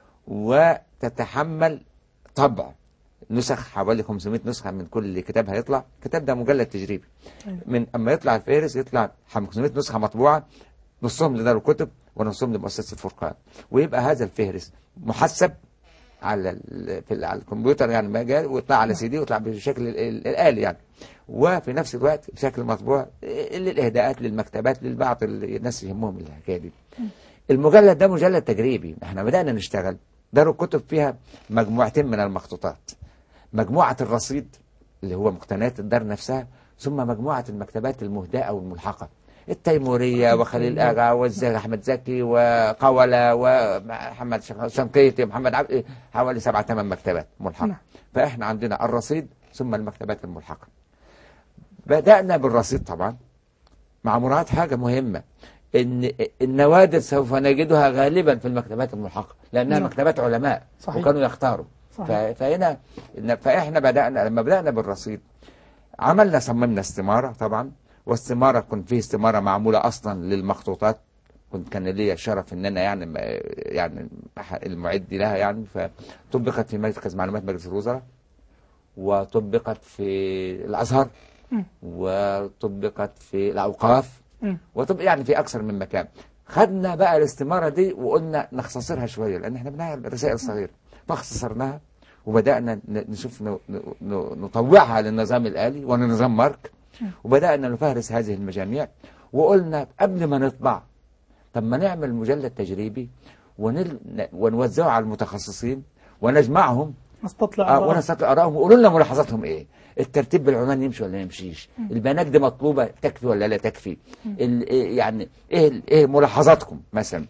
Speaker 2: وتتحمل طبع نسخ، حوالي خمسمائة نسخة من كل كتاب هيطلع. الكتاب ده مجلد تجريبي، من أما يطلع الفهرس يطلع خمسمائة نسخة مطبوعة، نصهم لدار الكتب ونصهم لمؤسسة الفرقان، ويبقى هذا الفهرس محسب على في على الكمبيوتر يعني ما جاء، ويطلع على سي دي ويطلع بشكل الآلي يعني، وفي نفس الوقت بشكل مطبوع للإهداءات للمكتبات للبعض الناس يهمهم الحكاية دي. المجلد ده مجلد تجريبي، احنا بدأنا نشتغل. دار الكتب فيها مجموعتين من المخطوطات، مجموعة الرصيد اللي هو مقتنيات الدار نفسها، ثم مجموعة المكتبات المهداة أو الملحقة، التيمورية وخليل آغا والزاغ أحمد زكي وقولة ومحمد شنقيطي ومحمد عبد، حوالي سبعة ثمان مكتبات ملحقة. فإحنا عندنا الرصيد ثم المكتبات الملحقة. بدأنا بالرصيد طبعا مع مراعاة حاجة مهمة، إن النوادر سوف نجدها غالبا في المكتبات الملحقة لأنها مكتبات علماء. صحيح. وكانوا يختاروا. صحيح. فهنا فإحنا بدأنا لما بدأنا بالرصيد عملنا صممنا استمارة طبعا، واستمارة كنت فيه استمارة معمولة أصلا للمخطوطات، كنت كان لي الشرف ان انا يعني يعني المعد لها يعني، فطبقت في مركز معلومات مجلس الوزراء، وطبقت في الازهر، وطبقت في الاوقاف، وطبق يعني في اكثر من مكان. خدنا بقى الاستمارة دي وقلنا نختصرها شوية لان احنا بنعمل رسائل صغيرة، فاختصرناها وبدأنا نشوف نطوعها للنظام الآلي ولنظام مارك، وبدأنا نفهرس هذه المجاميع. وقلنا قبل ما نطبع طب ما نعمل مجلد تجريبي ونل... ونوزعه على المتخصصين ونجمعهم
Speaker 1: نستطلع
Speaker 2: آه ونستطلع آرائهم ويقولوا لنا ملاحظاتهم ايه، الترتيب بالعنوان يمشي ولا يمشيش، البيانات دي مطلوبة تكفي ولا لا تكفي، ال... يعني ايه ايه ملاحظاتكم مثلا.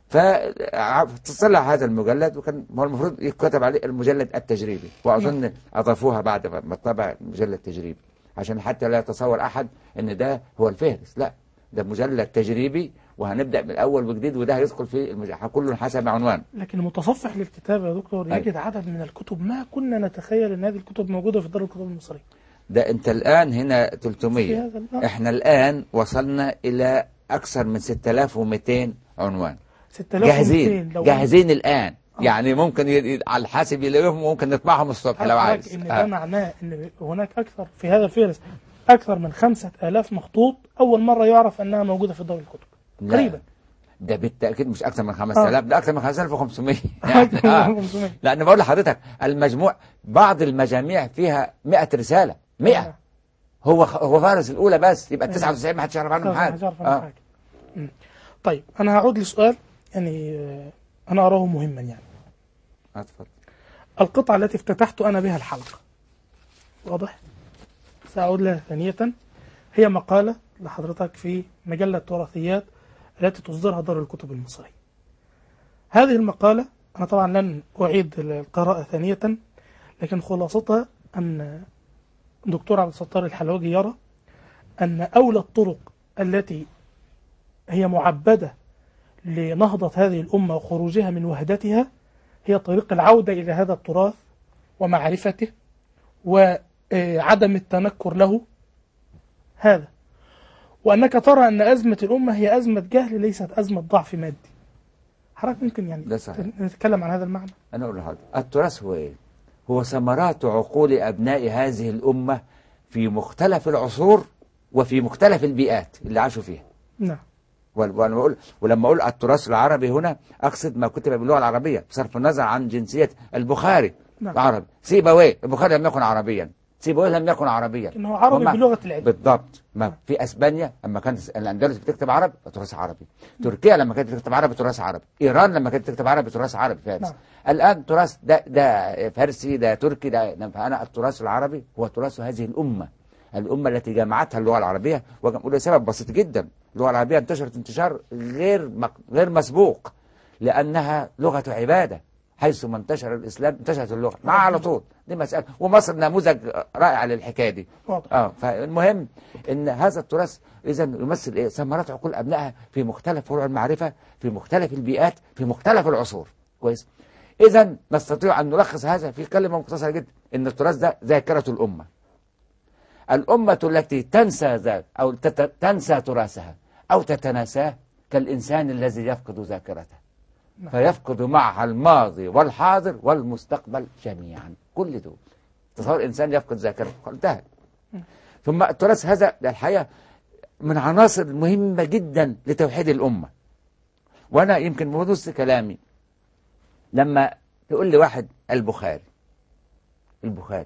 Speaker 2: فتصلح هذا المجلد، وكان هو المفروض يكتب عليه المجلد التجريبي، واظن اضافوها بعد ما طبع مجلد تجريبي عشان حتى لا يتصور احد ان ده هو الفهرس، لا ده مجلد تجريبي وهنبدأ من الأول وجديد، وده هيدخل في المجلد كله حسب عنوان.
Speaker 1: لكن المتصفح للكتاب يا دكتور يجد أي. عدد من الكتب ما كنا نتخيل ان هذه الكتب موجودة في دار الكتب المصرية.
Speaker 2: ده انت الآن هنا ثلاثمائة، احنا الآن وصلنا إلى أكثر من ستة آلاف ومئتين عنوان
Speaker 1: ستة آلاف ومئتين
Speaker 2: جاهزين جاهزين الآن. آه. يعني ممكن ي... على الحاسب يلاقيهم، ممكن نطبعهم الصبح لو عايز.
Speaker 1: إن ده آه. معناه ان هناك أكثر في هذا الفهرس أكثر من خمسة آلاف مخطوط أول مرة يعرف أنها موجودة في دار الكتب تقريبا.
Speaker 2: ده بالتأكيد مش أكثر من خمسة آلاف، ده أكثر من خمسة آلاف وخمسمائة
Speaker 1: يعني
Speaker 2: آه. لأن بقول لحضرتك المجموع بعض المجاميع فيها مئة رسالة، مئة هو هو فارس الأولى بس، يبقى تسعة وتسعين ما حدش يعرف عنهم حاجة.
Speaker 1: آه. طيب أنا هعود لسؤال يعني أنا أراه مهما يعني.
Speaker 2: أتفضل.
Speaker 1: القطعة التي افتتحت أنا بها الحلقة واضح؟ سأعود لها ثانية. هي مقالة لحضرتك في مجلة تراثيات التي تصدرها دار الكتب المصرية. هذه المقالة أنا طبعا لن أعيد القراءة ثانية، لكن خلاصتها أن الدكتور عبد الستار الحلوجي يرى أن أولى الطرق التي هي معبدة لنهضة هذه الأمة وخروجها من وهدتها هي طريق العودة إلى هذا التراث ومعرفته وعدم التنكر له، هذا. وأنك ترى أن أزمة الأمة هي أزمة جهل ليست أزمة ضعف مادي. حضرتك ممكن يعني نتكلم عن هذا المعنى؟
Speaker 2: أنا أقول لحضرتك التراث هو إيه؟ هو ثمرات عقول أبناء هذه الأمة في مختلف العصور وفي مختلف البيئات اللي عاشوا فيها.
Speaker 1: نعم.
Speaker 2: ولما أقول ولما أقول التراث العربي هنا أقصد ما كتب باللغة العربية بصرف النظر عن جنسية. البخاري نعم. عربي، سيبويه البخاري لم يكن عربيا، سيبويه لم يكن عربيا،
Speaker 1: إنه عربي بلغة العلم.
Speaker 2: بالضبط. ما في اسبانيا لما كانت الاندلس بتكتب عربي تراث عربي، تركيا لما كانت بتكتب عربي تراث عربي، ايران لما كانت بتكتب عربي تراث عربي فارس. نعم. الان تراث ده ده فارسي، ده تركي، ده. فانا التراث العربي هو تراث هذه الامه، الامه التي جمعتها اللغه العربيه، وله سبب بسيط جدا. اللغه العربيه انتشرت انتشار غير غير مسبوق لانها لغه عباده، حيث ما انتشر الإسلام انتشرت اللغة مع على طول. دي مسألة، ومصر نموذج رائع للحكاية دي. اه فالمهم ان هذا التراث اذا يمثل ايه؟ ثمرات عقول ابنائها في مختلف فروع المعرفة، في مختلف البيئات، في مختلف العصور. كويس. إذا نستطيع أن نلخص هذا في كلمة مختصرة جدا، إن التراث ده ذاكرة الأمة. الأمة التي تنسى ذات أو تنسى تراثها أو تتناساه كالإنسان الذي يفقد ذاكرته، فيفقد معها الماضي والحاضر والمستقبل جميعا. كل دول تصور إنسان يفقد ذاكرته انتهى. ثم التراث هذا الحقيقة من عناصر مهمة جدا لتوحيد الأمة. وأنا يمكن بنص كلامي لما تقول لي واحد البخاري البخاري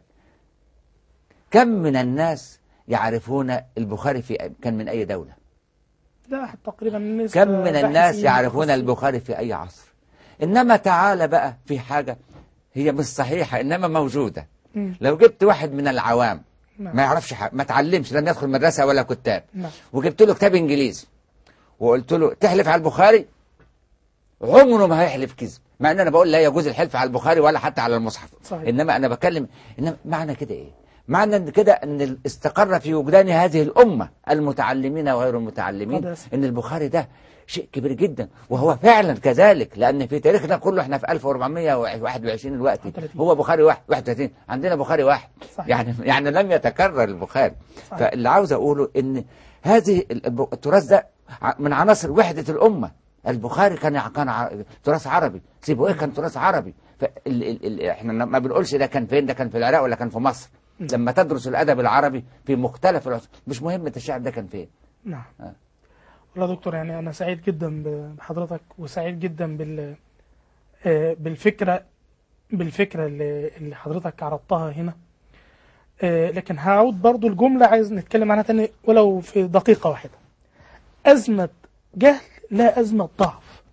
Speaker 2: كم من الناس يعرفون البخاري في كان من أي دولة؟
Speaker 1: لا تقريبا.
Speaker 2: كم من الناس يعرفون البخاري في أي عصر؟ إنما تعال بقى في حاجة هي مش صحيحة إنما موجودة. م. لو جبت واحد من العوام نعم. ما يعرفش حاجة، ما تعلمش، لم يدخل مدرسة ولا كتاب، نعم. وجبت له كتاب إنجليزي وقلت له تحلف على البخاري، عمره ما هيحلف كذب، مع ان انا بقول لا يجوز الحلف على البخاري ولا حتى على المصحف. صحيح. انما انا بكلم انما معنى كده ايه؟ معنى ان كده ان استقر في وجدان هذه الامه المتعلمين وغير المتعلمين ان البخاري ده شيء كبير جدا، وهو فعلا كذلك، لان في تاريخنا كله احنا في ألف وأربعمائة وواحد وعشرين الوقت هو بخاري واحد واحد وثلاثين، عندنا بخاري واحد. صحيح. يعني يعني لم يتكرر البخاري. صحيح. فاللي عاوز اقوله ان هذه التراث ده من عناصر وحده الامه. البخاري كان كان تراث عربي، سيبويه كان تراث عربي. فال ال ال احنا ما بنقولش ده كان فين، ده كان في العراق ولا كان في مصر. لما تدرس الادب العربي في مختلف العصور مش مهم الشعر ده كان فين.
Speaker 1: نعم. آه. والله دكتور يعني انا سعيد جدا بحضرتك، وسعيد جدا بال بالفكره بالفكره اللي حضرتك عرضتها هنا. لكن هعود برضو الجمله عايز نتكلم عنها تاني ولو في دقيقه واحده. ازمه جهل لا أزمة ضعف.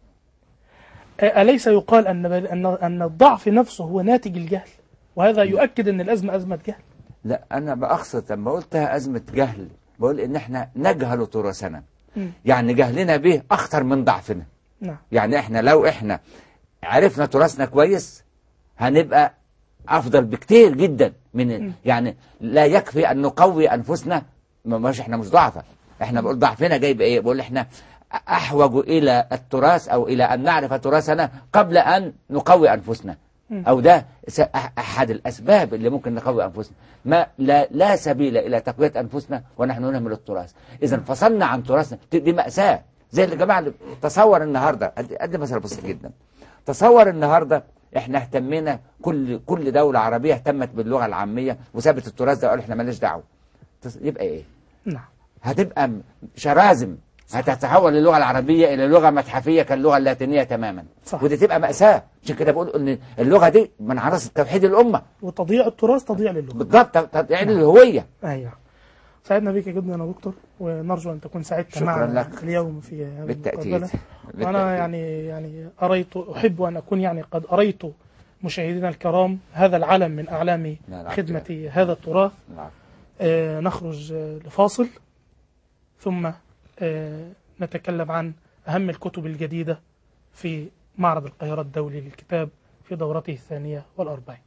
Speaker 1: أليس يقال أن أن أن الضعف نفسه هو ناتج الجهل، وهذا يؤكد أن الأزمة أزمة جهل؟
Speaker 2: لا، أنا بأقصد لما قلتها أزمة جهل بقول إن إحنا نجهل تراثنا، يعني جهلنا به أخطر من ضعفنا. نعم. يعني إحنا لو إحنا عرفنا تراثنا كويس هنبقى أفضل بكتير جدا من م. يعني لا يكفي أن نقوي أنفسنا، مش إحنا مش ضعفة، إحنا بقول ضعفنا جاي بإيه؟ بقول إحنا أحوج إلى التراث أو إلى أن نعرف تراثنا قبل أن نقوي أنفسنا، أو ده أحد الأسباب اللي ممكن نقوي أنفسنا. ما لا, لا سبيل إلى تقوية أنفسنا ونحن نهمل التراث. إذا انفصلنا عن تراثنا دي مأساة. زي اللي جماعة اللي تصور النهاردة، أدي مثلا بسيط جدا، تصور النهاردة إحنا اهتمينا، كل كل دولة عربية اهتمت باللغة العامية وسابت التراث ده وقالوا إحنا مالناش دعوة، يبقى إيه؟ نعم. هتبقى شرازم، هتتحول اللغة العربية إلى لغة متحفية كاللغة اللاتينية تماما. صح. ودي تبقى مأساة. عشان كده بقول إن اللغة دي من عناصر توحيد الأمة،
Speaker 1: وتضييع التراث تضييع للغة.
Speaker 2: بالضبط، تضييع للهوية.
Speaker 1: أيوه. سعدنا بك جدا يا دكتور، ونرجو أن تكون سعدت معنا اليوم في هذه
Speaker 2: بالتأكيد.
Speaker 1: وأنا يعني يعني أريت أحب أن أكون يعني قد أريت مشاهدينا الكرام هذا العلم من أعلام خدمة هذا التراث. آه نخرج لفاصل ثم آه نتكلم عن أهم الكتب الجديدة في معرض القاهرة الدولي للكتاب في دورته الثانية والأربعين.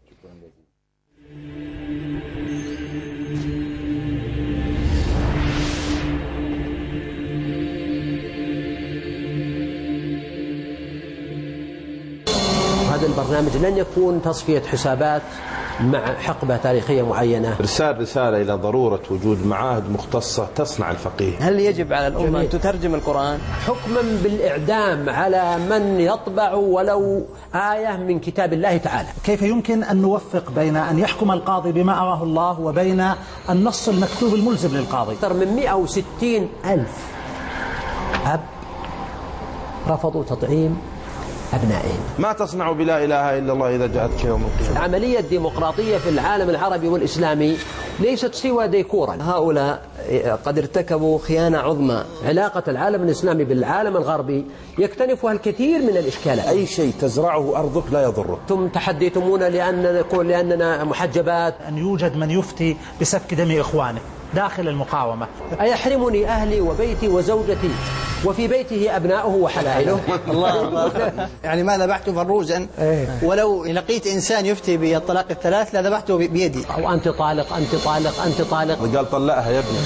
Speaker 5: هذا البرنامج لن يكون تصفية حسابات مع حقبة تاريخية معينة.
Speaker 6: رسالة رسالة إلى ضرورة وجود معاهد مختصة تصنع الفقيه.
Speaker 7: هل يجب على الأمة أن تترجم القرآن؟
Speaker 5: حكما بالإعدام على من يطبع ولو آية من كتاب الله تعالى.
Speaker 8: كيف يمكن أن نوفق بين أن يحكم القاضي بما أراه الله وبين النص المكتوب الملزم للقاضي؟
Speaker 5: أكثر من مئة وستين ألف أب رفضوا تطعيم أبنائهم.
Speaker 6: ما تصنع بلا إله إلا الله إذا جاءتك يوم القيامة؟
Speaker 5: العملية الديمقراطية في العالم العربي والإسلامي ليست سوى ديكورا.
Speaker 7: هؤلاء قد ارتكبوا خيانة عظمى.
Speaker 5: علاقة العالم الإسلامي بالعالم الغربي يكتنفها الكثير من الإشكالات.
Speaker 6: أي شيء تزرعه أرضك لا يضرك.
Speaker 5: ثم تحديتمونا لأننا نقول لأننا محجبات.
Speaker 8: أن يوجد من يفتي بسفك دم إخوانه داخل المقاومة.
Speaker 5: أيحرمني أهلي وبيتي وزوجتي وفي بيته أبناؤه وحلائله؟
Speaker 7: الله الله. يعني ما ذبحت فروجا ولو لقيت إنسان يفتي بالطلاق الثلاث لا ذبحته بيدي.
Speaker 5: أو أنت طالق أنت طالق أنت طالق.
Speaker 6: قال طلقها يا ابني.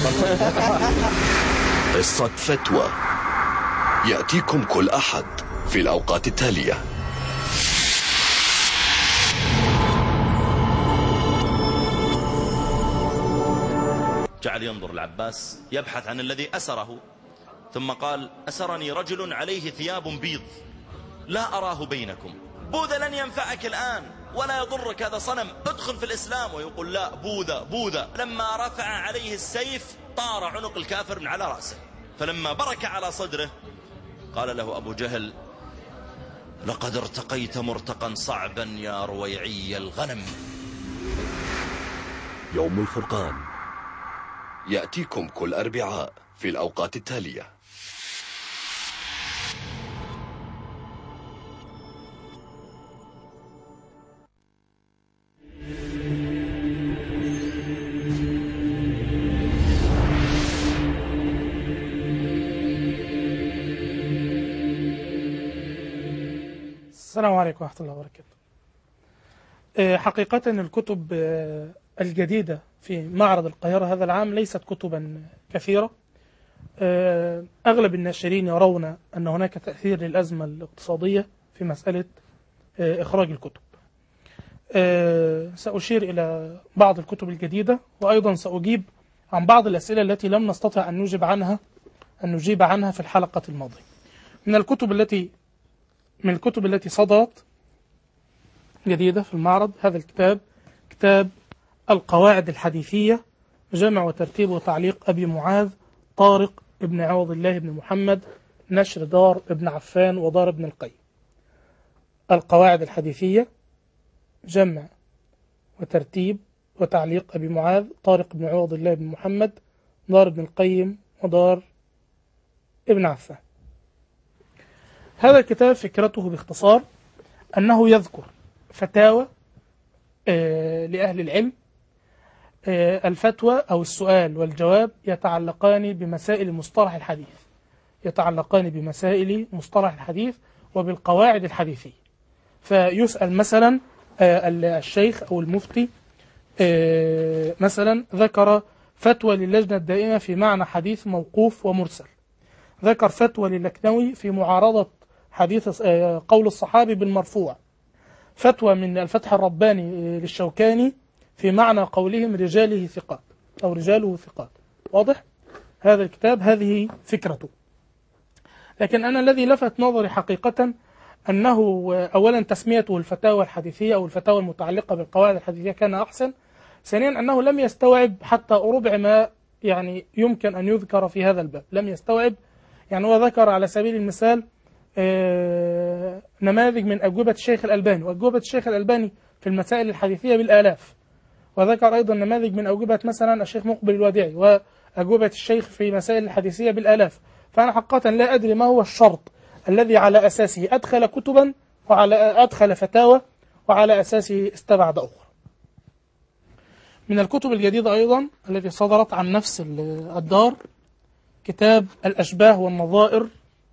Speaker 9: قصة فتوى يأتيكم كل أحد في الأوقات التالية. جعل ينظر العباس يبحث عن الذي أسره، ثم قال: أسرني رجل عليه ثياب بيض لا أراه بينكم. بوذا لن ينفعك الآن ولا يضرك، هذا صنم، ادخل في الإسلام. ويقول: لا، بوذا بوذا. لما رفع عليه السيف طار عنق الكافر من على رأسه، فلما برك على صدره قال له أبو جهل: لقد ارتقيت مرتقا صعبا يا رويعي الغنم.
Speaker 10: يوم الفرقان يأتيكم كل أربعاء في الأوقات التالية.
Speaker 1: السلام عليكم ورحمة الله وبركاته. حقيقة الكتب الجديدة في معرض القاهرة هذا العام ليست كتبا كثيرة. أغلب الناشرين يرون أن هناك تأثير للأزمة الاقتصادية في مسألة إخراج الكتب. سأشير إلى بعض الكتب الجديدة، وأيضا سأجيب عن بعض الأسئلة التي لم نستطع أن نجيب عنها أن نجيب عنها في الحلقة الماضية. من الكتب التي من الكتب التي صدرت جديدة في المعرض هذا الكتاب، كتاب القواعد الحديثية، جمع وترتيب وتعليق أبي معاذ طارق ابن عوض الله بن محمد، نشر دار ابن عفان ودار ابن القيم. القواعد الحديثية، جمع وترتيب وتعليق أبي معاذ طارق ابن عوض الله بن محمد، دار ابن القيم ودار ابن عفان. هذا الكتاب فكرته باختصار أنه يذكر فتاوى آه لأهل العلم. آه الفتوى أو السؤال والجواب يتعلقان بمسائل مصطلح الحديث يتعلقان بمسائل مصطلح الحديث وبالقواعد الحديثية. فيسأل مثلا آه الشيخ أو المفتي آه مثلا ذكر فتوى للجنة الدائمة في معنى حديث موقوف ومرسل، ذكر فتوى للكنوي في معارضة حديث قول الصحابي بالمرفوع، فتوى من الفتح الرباني للشوكاني في معنى قولهم رجاله ثقات أو رجاله ثقات. واضح؟ هذا الكتاب هذه فكرته. لكن أنا الذي لفت نظري حقيقة أنه أولا تسميته الفتاوى الحديثية أو الفتاوى المتعلقة بالقواعد الحديثية كان أحسن. ثانيا أنه لم يستوعب حتى ربع ما يعني يمكن أن يذكر في هذا الباب، لم يستوعب. يعني هو ذكر على سبيل المثال آه نماذج من أجوبة الشيخ الألباني، وأجوبة الشيخ الألباني في المسائل الحديثية بالآلاف، وذكر أيضا نماذج من أجوبة مثلا الشيخ مقبل الوديعي وأجوبة الشيخ في مسائل الحديثية بالآلاف. فأنا حقيقة لا أدري ما هو الشرط الذي على أساسه أدخل كتبا وعلى أدخل فتاوى وعلى أساسه استبعد أخرى. من الكتب الجديدة أيضا التي صدرت عن نفس الدار كتاب الأشباه والنظائر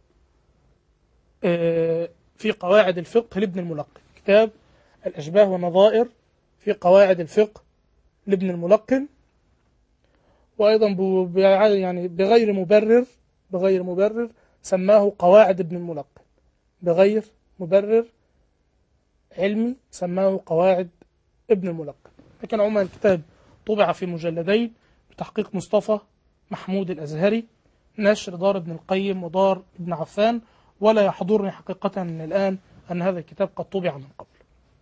Speaker 1: في قواعد الفقه لابن الملقن. كتاب الأشباه والنظائر في قواعد الفقه لابن الملقن، وأيضا يعني بغير مبرر بغير مبرر سماه قواعد ابن الملقن، بغير مبرر علمي سماه قواعد ابن الملقن. لكن عموما الكتاب طبع في مجلدين بتحقيق مصطفى محمود الأزهري، نشر دار ابن القيم ودار ابن عفان، ولا يحضرني حقيقة الآن أن هذا الكتاب قد طبع من قبل.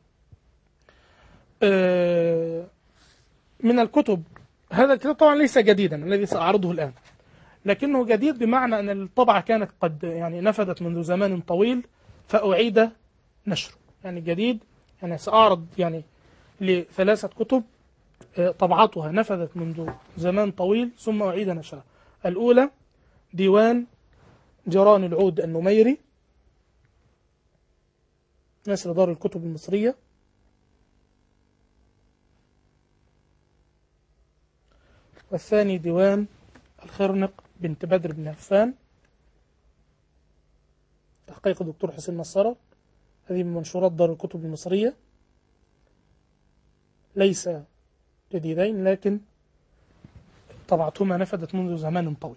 Speaker 1: من الكتب هذا الكتاب طبعا ليس جديدا الذي سأعرضه الآن، لكنه جديد بمعنى أن الطبعة كانت قد يعني نفذت منذ زمان طويل فأعيد نشره. يعني جديد، يعني سأعرض يعني لثلاثة كتب طبعتها نفذت منذ زمان طويل ثم أعيد نشرها. الأولى ديوان جيران العود النميري، نشر دار الكتب المصرية. والثاني ديوان الخرنق بنت بدر بن عفان، تحقيق الدكتور حسين نصارى، هذه من منشورات دار الكتب المصرية، ليس جديدين لكن طبعتهما نفذت منذ زمان طويل.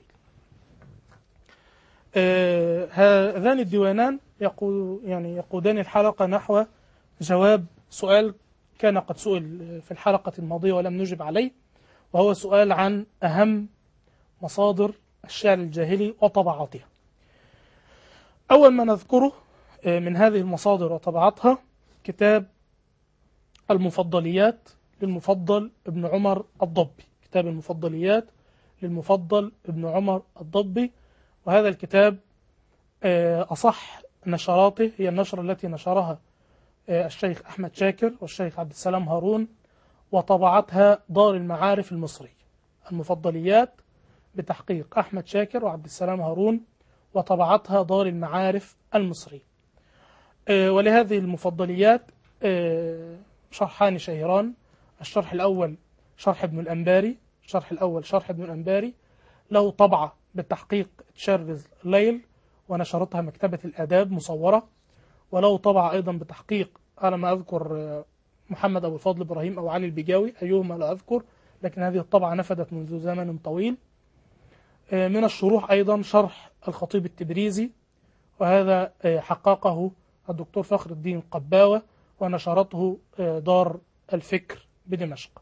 Speaker 1: آه هذان الديوانان يقود يعني يقودان الحلقة نحو جواب سؤال كان قد سئل في الحلقة الماضية ولم نجب عليه، وهو سؤال عن أهم مصادر الشعر الجاهلي وطبعاتها. أول ما نذكره من هذه المصادر وطبعاتها كتاب المفضليات للمفضل ابن عمر الضبي، كتاب المفضليات للمفضل ابن عمر الضبي. وهذا الكتاب أصح نشراته هي النشرة التي نشرها الشيخ أحمد شاكر والشيخ عبد السلام هارون، وطبعتها دار المعارف المصري. المفضليات بتحقيق أحمد شاكر وعبد السلام هارون، وطبعتها دار المعارف المصري. ولهذه المفضليات شرحان شهيران. الشرح الأول شرح ابن الأنباري، الشرح الأول شرح ابن الأنباري له طبعة بتحقيق تشرز ليل ونشرتها مكتبة الآداب مصورة، وله طبعة أيضا بتحقيق على ما أذكر محمد أبو الفضل إبراهيم أو علي البجاوي، أيهما لا أذكر، لكن هذه الطبعة نفدت منذ زمن طويل. من الشروح أيضا شرح الخطيب التبريزي، وهذا حققه الدكتور فخر الدين قباوة ونشرته دار الفكر بدمشق.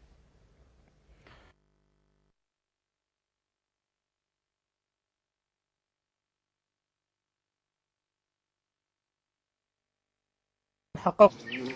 Speaker 1: حققت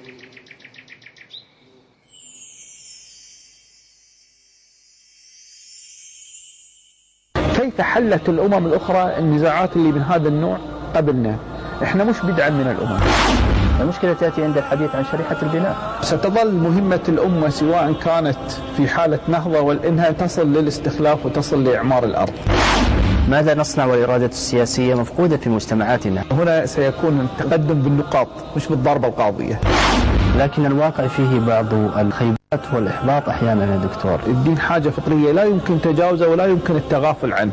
Speaker 11: كيف حلت الأمم الأخرى النزاعات اللي من هذا النوع قبلنا؟ إحنا مش بدعا من الأمم.
Speaker 12: المشكلة تأتي عند الحديث عن شريحة البناء.
Speaker 11: ستظل مهمة الأمة سواء كانت في حالة نهضة وإنها تصل للاستخلاف وتصل لإعمار الأرض.
Speaker 12: ماذا نصنع والإرادة السياسية مفقودة في مجتمعاتنا؟
Speaker 11: هنا سيكون التقدم بالنقاط مش بالضربة القاضية.
Speaker 12: لكن الواقع فيه بعض الخيبات والإحباط أحيانا يا دكتور.
Speaker 11: الدين حاجة فطرية لا يمكن تجاوزه ولا يمكن التغافل عنه.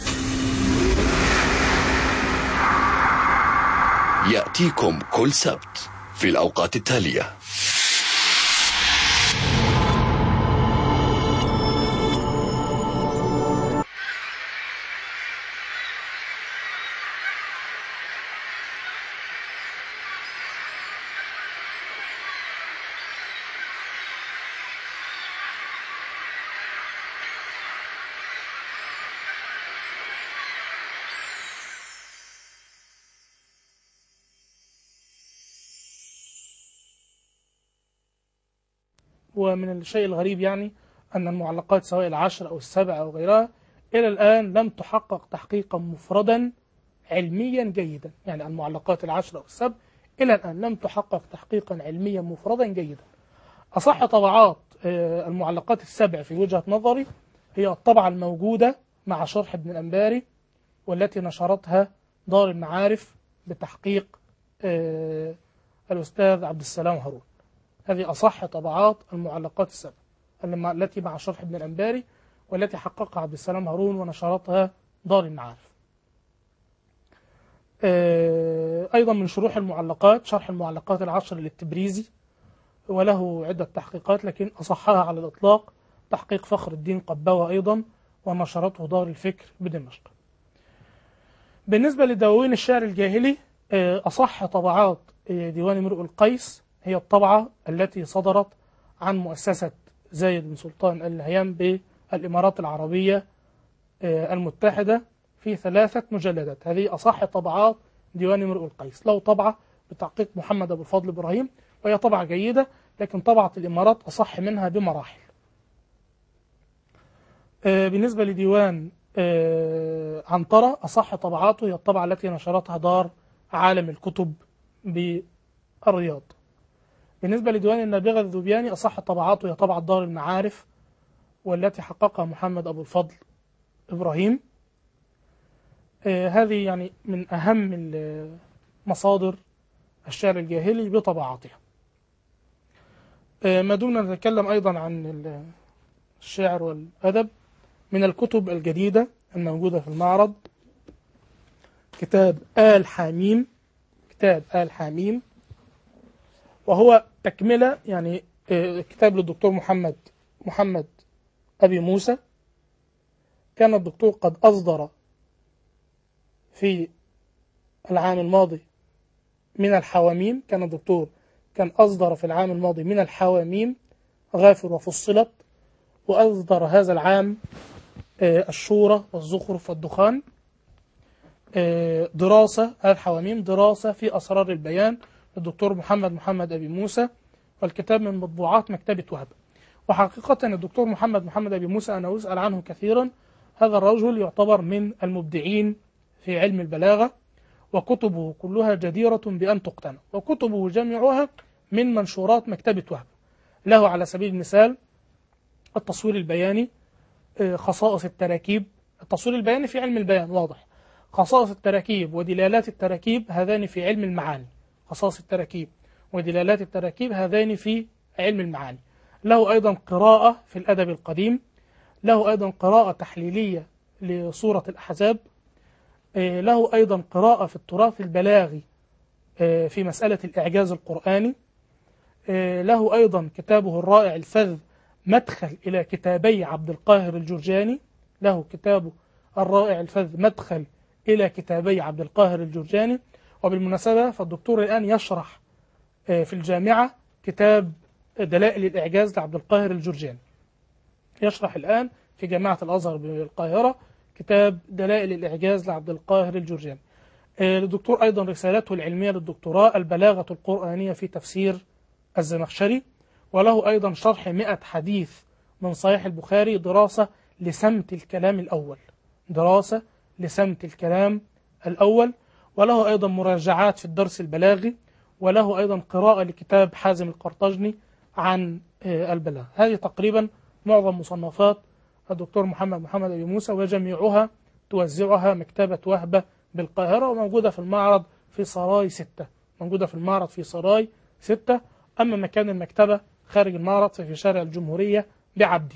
Speaker 10: يأتيكم كل سبت في الأوقات التالية.
Speaker 1: ومن الشيء الغريب يعني أن المعلقات سواء العشر أو السبع أو غيرها إلى الآن لم تحقق تحقيقا مفردا علميا جيدا. يعني المعلقات العشر أو السبع إلى الآن لم تحقق تحقيقا علميا مفردا جيدا. أصح طبعات المعلقات السبع في وجهة نظري هي الطبعة الموجودة مع شرح ابن الأنباري، والتي نشرتها دار المعارف بتحقيق الأستاذ عبد السلام هارون. هذه أصح طبعات المعلقات السبع التي مع شرح ابن الأنباري، والتي حققها عبد السلام هارون ونشرتها دار المعارف. أيضا من شروح المعلقات شرح المعلقات العشر للتبريزي، وله عدة تحقيقات، لكن أصحها على الإطلاق تحقيق فخر الدين قباوة أيضا ونشرته دار الفكر بدمشق. بالنسبة لدواوين الشعر الجاهلي أصح طبعات ديوان امرؤ القيس هي الطبعة التي صدرت عن مؤسسة زايد بن سلطان آل نهيان بالإمارات العربية المتحدة في ثلاثة مجلدات. هذه أصح طبعات ديوان امرؤ القيس. له طبعة بتحقيق محمد أبو الفضل إبراهيم وهي طبعة جيدة، لكن طبعة الإمارات أصح منها بمراحل. بالنسبة لديوان عنترة أصح طبعاته هي الطبعة التي نشرتها دار عالم الكتب بالرياض. بالنسبة لديوان النابغة الذوبياني أصح طبعاته هي طبعة دار المعارف، والتي حققها محمد أبو الفضل إبراهيم. آه هذه يعني من أهم مصادر الشعر الجاهلي بطبعاتها. آه ما دمنا نتكلم أيضا عن الشعر والأدب، من الكتب الجديدة الموجودة في المعرض كتاب آل حاميم، كتاب آل حاميم، وهو تكملة يعني آه كتاب للدكتور محمد محمد أبي موسى. كان الدكتور قد أصدر في العام الماضي من الحواميم، كان الدكتور كان أصدر في العام الماضي من الحواميم غافر وفصلت، وأصدر هذا العام الشورى والزخرف والدخان، دراسة الحواميم، دراسة في أسرار البيان للدكتور محمد محمد أبي موسى، والكتاب من مطبوعات مكتبة وهب. وحقيقة الدكتور محمد محمد أبي موسى أنا أسأل عنه كثيرا، هذا الرجل يعتبر من المبدعين في علم البلاغة، وكتبه كلها جديرة بأن تقتنى، وكتبه جميعها من منشورات مكتبة وهب. له على سبيل المثال التصوير البياني، خصائص التراكيب، التصوير البياني في علم البيان واضح، خصائص التراكيب ودلالات التراكيب هذان في علم المعاني، خصائص التراكيب ودلالات التراكيب هذان في علم المعاني. له أيضا قراءة في الأدب القديم، له أيضا قراءة تحليلية لسورة الأحزاب، له أيضا قراءة في التراث البلاغي في مسألة الإعجاز القرآني، له أيضا كتابه الرائع الفذ مدخل إلى كتابي عبد القاهر الجرجاني، له كتابه الرائع الفذ مدخل إلى كتابي عبد القاهر الجرجاني. وبالمناسبة فالدكتور الآن يشرح في الجامعة كتاب دلائل الإعجاز لعبد القاهر الجرجاني، يشرح الآن في جامعة الأزهر بالقاهرة كتاب دلائل الإعجاز لعبد القاهر الجرجاني. الدكتور أيضا رسالته العلمية للدكتوراه البلاغة القرآنية في تفسير الزمخشري، وله أيضا شرح مئة حديث من صحيح البخاري، دراسة لسمت الكلام الأول، دراسة لسمت الكلام الأول. وله أيضا مراجعات في الدرس البلاغي، وله أيضا قراءة لكتاب حازم القرطاجني عن البلاغة. هذه تقريبا معظم مصنفات الدكتور محمد محمد أبي موسى، وجميعها توزعها مكتبة وهبة بالقاهرة، وموجودة في المعرض في سراي ستة، موجودة في المعرض في سراي ستة. أما مكان المكتبة خارج المعرض ففي شارع الجمهورية بعبدي.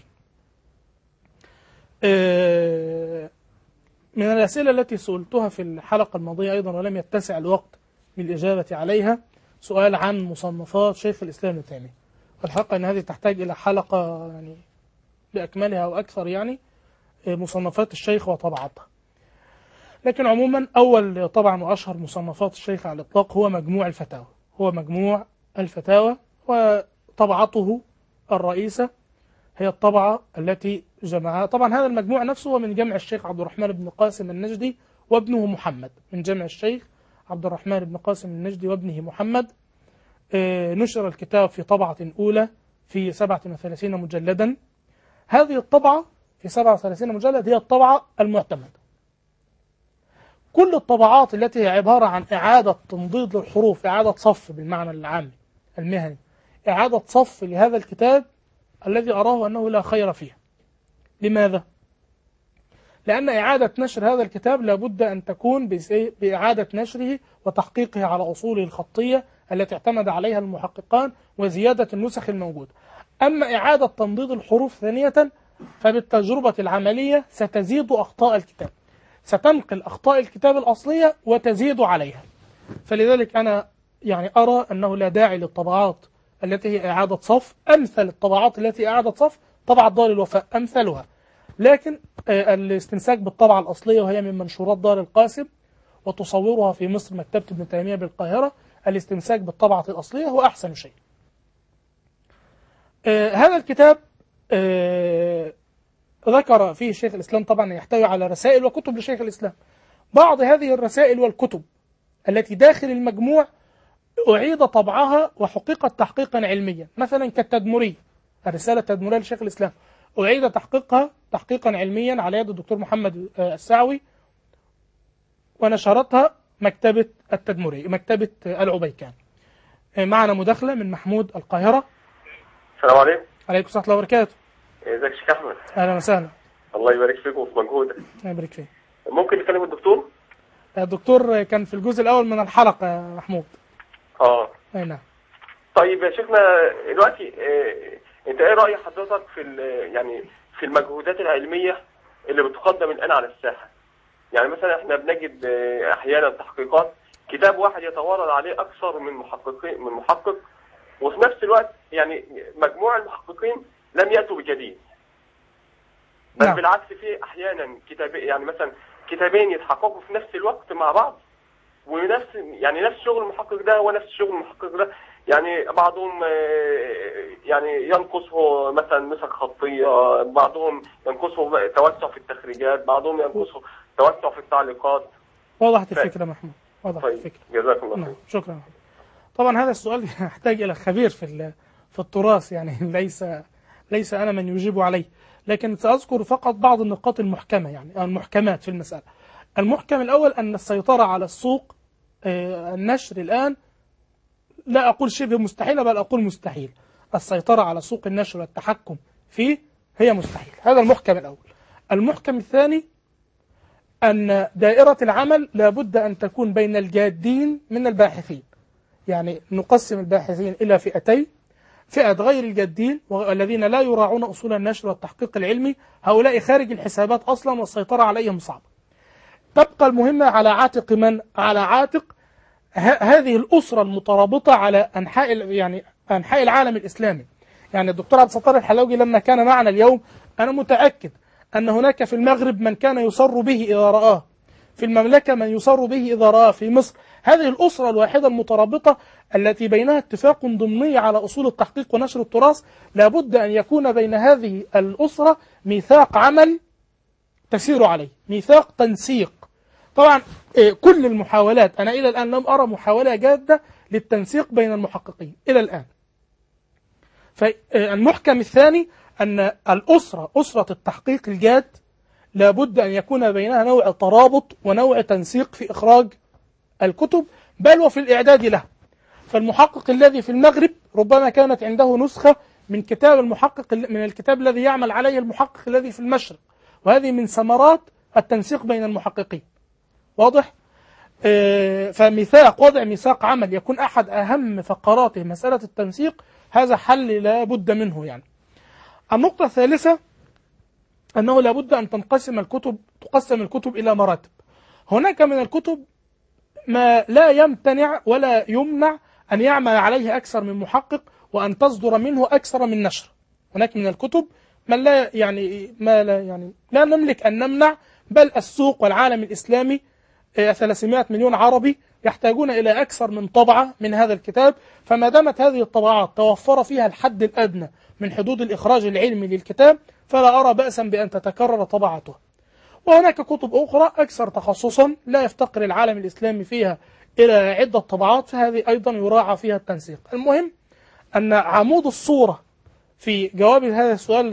Speaker 1: من الأسئلة التي سئلتها في الحلقة الماضية أيضا ولم يتسع الوقت للإجابة عليها، سؤال عن مصنفات شيخ الإسلام ابن تيمية. والحقيقة أن هذه تحتاج إلى حلقة يعني بأكملها وأكثر، يعني مصنفات الشيخ وطبعاتها. لكن عموما أول طبعا وأشهر مصنفات الشيخ على الإطلاق هو مجموع الفتاوى، هو مجموع الفتاوى، وطبعته الرئيسة هي الطبعة التي جمعها. طبعا هذا المجموع نفسه هو من جمع الشيخ عبد الرحمن بن قاسم النجدي وابنه محمد، من جمع الشيخ عبد الرحمن بن قاسم النجدي وابنه محمد. نشر الكتاب في طبعة أولى في سبعة وثلاثين مجلدا. هذه الطبعة في سبعة وثلاثين مجلد هي الطبعة المعتمدة. كل الطبعات التي هي عبارة عن إعادة تنضيد للحروف، إعادة صف بالمعنى العام المهني، إعادة صف لهذا الكتاب الذي أراه أنه لا خير فيه. لماذا؟ لأن إعادة نشر هذا الكتاب لابد أن تكون بإعادة نشره وتحقيقه على أصوله الخطية التي اعتمد عليها المحققان وزيادة النسخ الموجودة. أما إعادة تنضيد الحروف ثانية فبالتجربة العملية ستزيد أخطاء الكتاب، ستنقل أخطاء الكتاب الأصلية وتزيد عليها. فلذلك أنا يعني أرى أنه لا داعي للطبعات التي هي إعادة صف. أمثل الطبعات التي إعادة صف طبعة دار الوفاء أمثلها، لكن الاستمساك بالطبعة الأصلية وهي من منشورات دار القاسم وتصورها في مصر مكتبة ابن تيمية بالقاهرة، الاستمساك بالطبعة الأصلية هو أحسن شيء. آه هذا الكتاب آه ذكر فيه شيخ الإسلام طبعا يحتوي على رسائل وكتب لشيخ الإسلام. بعض هذه الرسائل والكتب التي داخل المجموع أعيد طبعها وحققت تحقيقا علميا، مثلا كالتدمري، الرسالة التدمرية لشيخ الإسلام أعيد تحقيقها تحقيقا علميا على يد الدكتور محمد السعوي، ونشرتها مكتبة التدمري، مكتبة العبيكان. معنا مداخلة من محمود القاهرة.
Speaker 13: السلام عليكم.
Speaker 1: عليكم السلام ورحمة الله وبركاته.
Speaker 13: ازيك يا شيخ أحمد؟
Speaker 1: أهلا وسهلا.
Speaker 13: الله يبارك فيك وفي مجهودك.
Speaker 1: الله يبارك فيك.
Speaker 13: ممكن نكلم الدكتور؟
Speaker 1: الدكتور كان في الجزء الأول من الحلقة يا محمود.
Speaker 13: اه.
Speaker 1: أي نعم.
Speaker 13: طيب يا شيخنا دلوقتي اه انت ايه رأي حضرتك في يعني في المجهودات العلمية اللي بتقدم الآن على الساحة؟ يعني مثلا احنا بنجد اه احيانا تحقيقات كتاب واحد يتوارد عليه اكثر من محققين من محقق، وفي نفس الوقت يعني مجموع المحققين لم يأتوا بجديد. بل نعم. بالعكس في احيانا كتاب يعني مثلا كتابين يتحققوا في نفس الوقت مع بعض، ونفس يعني نفس شغل المحقق ده ونفس شغل المحقق ده، يعني بعضهم يعني يعني ينقصه مثلا نسخ خطية، بعضهم ينقصه توسع في التخريجات، بعضهم ينقصه توسع في التعليقات.
Speaker 1: وضحت الفكرة محمود، وضحت
Speaker 13: طيب.
Speaker 1: الفكرة.
Speaker 13: جزاك الله خير.
Speaker 1: نعم. شكرا محمود. طبعا هذا السؤال يحتاج إلى خبير في في التراث، يعني ليس ليس أنا من يجيب عليه، لكن سأذكر فقط بعض النقاط المحكمة، يعني المحكمات في المسألة. المحكم الأول أن السيطرة على السوق النشر الآن لا أقول شبه مستحيلة بل أقول مستحيل. السيطرة على سوق النشر والتحكم فيه هي مستحيل. هذا المحكم الأول. المحكم الثاني أن دائرة العمل لابد أن تكون بين الجادين من الباحثين، يعني نقسم الباحثين إلى فئتين: فئة غير الجادين والذين لا يراعون أصول النشر والتحقيق العلمي، هؤلاء خارج الحسابات أصلا والسيطرة عليهم صعبة. تبقى المهمة على عاتق من؟ على عاتق هذه الأسرة المترابطة على أنحاء يعني أنحاء العالم الإسلامي. يعني الدكتور عبد الستار الحلاوجي لما كان معنا اليوم أنا متأكد أن هناك في المغرب من كان يصر به إذا رآه، في المملكة من يصر به إذا رآه، في مصر. هذه الأسرة الواحدة المترابطة التي بينها اتفاق ضمني على أصول التحقيق ونشر التراث، لابد أن يكون بين هذه الأسرة ميثاق عمل تسير عليه، ميثاق تنسيق. طبعا كل المحاولات، أنا إلى الآن لم أرى محاولة جادة للتنسيق بين المحققين إلى الآن. فالمحكم الثاني أن الأسرة، أسرة التحقيق الجاد، لابد أن يكون بينها نوع ترابط ونوع تنسيق في إخراج الكتب بل وفي الإعداد لها. فالمحقق الذي في المغرب ربما كانت عنده نسخة من كتاب المحقق من الكتاب الذي يعمل عليه المحقق الذي في المشرق، وهذه من ثمرات التنسيق بين المحققين. واضح؟ آه فميثاق وضع ميثاق عمل يكون أحد أهم فقراته مسألة التنسيق، هذا حل لا بد منه. يعني النقطة الثالثة أنه لا بد أن تنقسم الكتب تقسم الكتب إلى مراتب. هناك من الكتب ما لا يمتنع ولا يمنع أن يعمل عليه أكثر من محقق وأن تصدر منه أكثر من نشر. هناك من الكتب ما لا يعني ما لا يعني لا نملك أن نمنع، بل السوق والعالم الإسلامي ثلاثمائة مليون عربي يحتاجون إلى أكثر من طبعة من هذا الكتاب، فما دامت هذه الطبعات توفر فيها الحد الأدنى من حدود الإخراج العلمي للكتاب فلا أرى بأسا بأن تتكرر طبعته. وهناك كتب أخرى أكثر تخصصا لا يفتقر العالم الإسلامي فيها إلى عدة طبعات، فهذه أيضا يراعى فيها التنسيق. المهم أن عمود الصورة في جواب هذا السؤال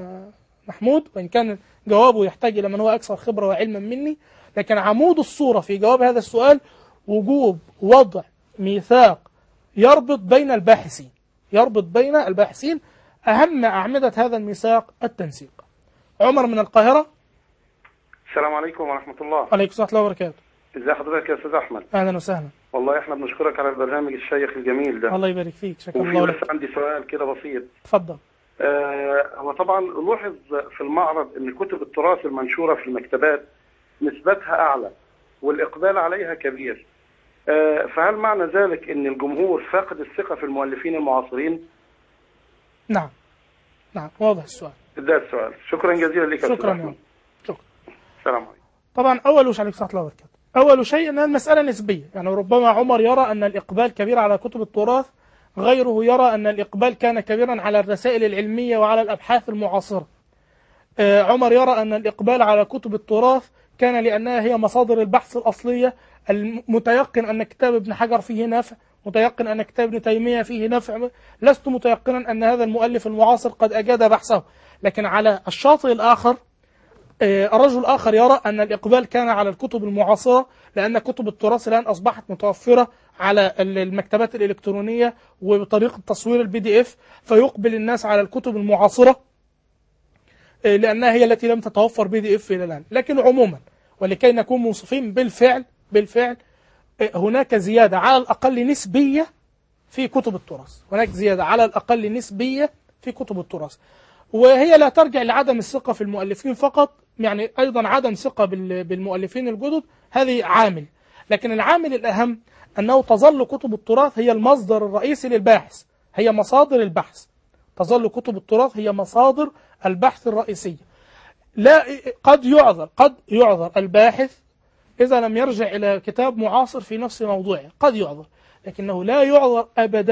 Speaker 1: محمود، وإن كان جوابه يحتاج إلى من هو أكثر خبرة وعلما مني، لكن عمود الصورة في جواب هذا السؤال وجوب وضع ميثاق يربط بين الباحثين، يربط بين الباحثين. أهم أعمدة هذا الميثاق التنسيق. عمر من القاهرة.
Speaker 14: السلام عليكم ورحمة الله.
Speaker 1: عليكم السلام ورحمة الله وبركاته.
Speaker 14: ازي حضرتك يا أستاذ أحمد؟
Speaker 1: أهلا وسهلا.
Speaker 14: والله احنا بنشكرك على البرنامج الشيق الجميل ده.
Speaker 1: الله يبارك فيك، شكرا
Speaker 14: الله. وفي بس عندي سؤال كده بسيط.
Speaker 1: اتفضل.
Speaker 14: آه وطبعا لاحظ في المعرض ان كتب التراث المنشورة في المكتبات نسبتها أعلى والإقبال عليها كبير. آه فهل معنى ذلك ان الجمهور فاقد الثقة في المؤلفين المعاصرين؟
Speaker 1: نعم نعم واضح السؤال.
Speaker 14: ده السؤال. شكرا جزيلا لك.
Speaker 1: شكرا يا شكرا.
Speaker 14: السلام عليكم.
Speaker 1: طبعا أول شيء عليك الله وبركاته. أول شيء أن المسألة نسبية، يعني ربما عمر يرى أن الإقبال كبير على كتب التراث، غيره يرى أن الإقبال كان كبيرا على الرسائل العلمية وعلى الأبحاث المعاصرة. آه عمر يرى أن الإقبال على كتب التراث كان لأنها هي مصادر البحث الأصلية، المتيقن أن كتاب ابن حجر فيه نافع، متيقن أن كتاب ابن تيمية فيه نفع، لست متيقنا أن هذا المؤلف المعاصر قد أجاد بحثه. لكن على الشاطئ الآخر الرجل الآخر يرى أن الإقبال كان على الكتب المعاصرة، لأن كتب التراث الآن أصبحت متوفرة على المكتبات الإلكترونية وبطريقة تصوير البي دي إف، فيقبل الناس على الكتب المعاصرة لأنها هي التي لم تتوفر بي دي إف إلى الآن. لكن عموما ولكي نكون منصفين، بالفعل بالفعل هناك زيادة على الأقل نسبية في كتب التراث، هناك زيادة على الأقل نسبية في كتب التراث، وهي لا ترجع لعدم الثقة في المؤلفين فقط، يعني أيضا عدم ثقة بالمؤلفين الجدد، هذه عامل. لكن العامل الأهم أنه تظل كتب التراث هي المصدر الرئيسي للباحث، هي مصادر البحث، تظل كتب التراث هي مصادر البحث الرئيسية. لا قد يعذر قد يعذر الباحث إذا لم يرجع إلى كتاب معاصر في نفس موضوعه، قد يعذر، لكنه لا يعذر أبدا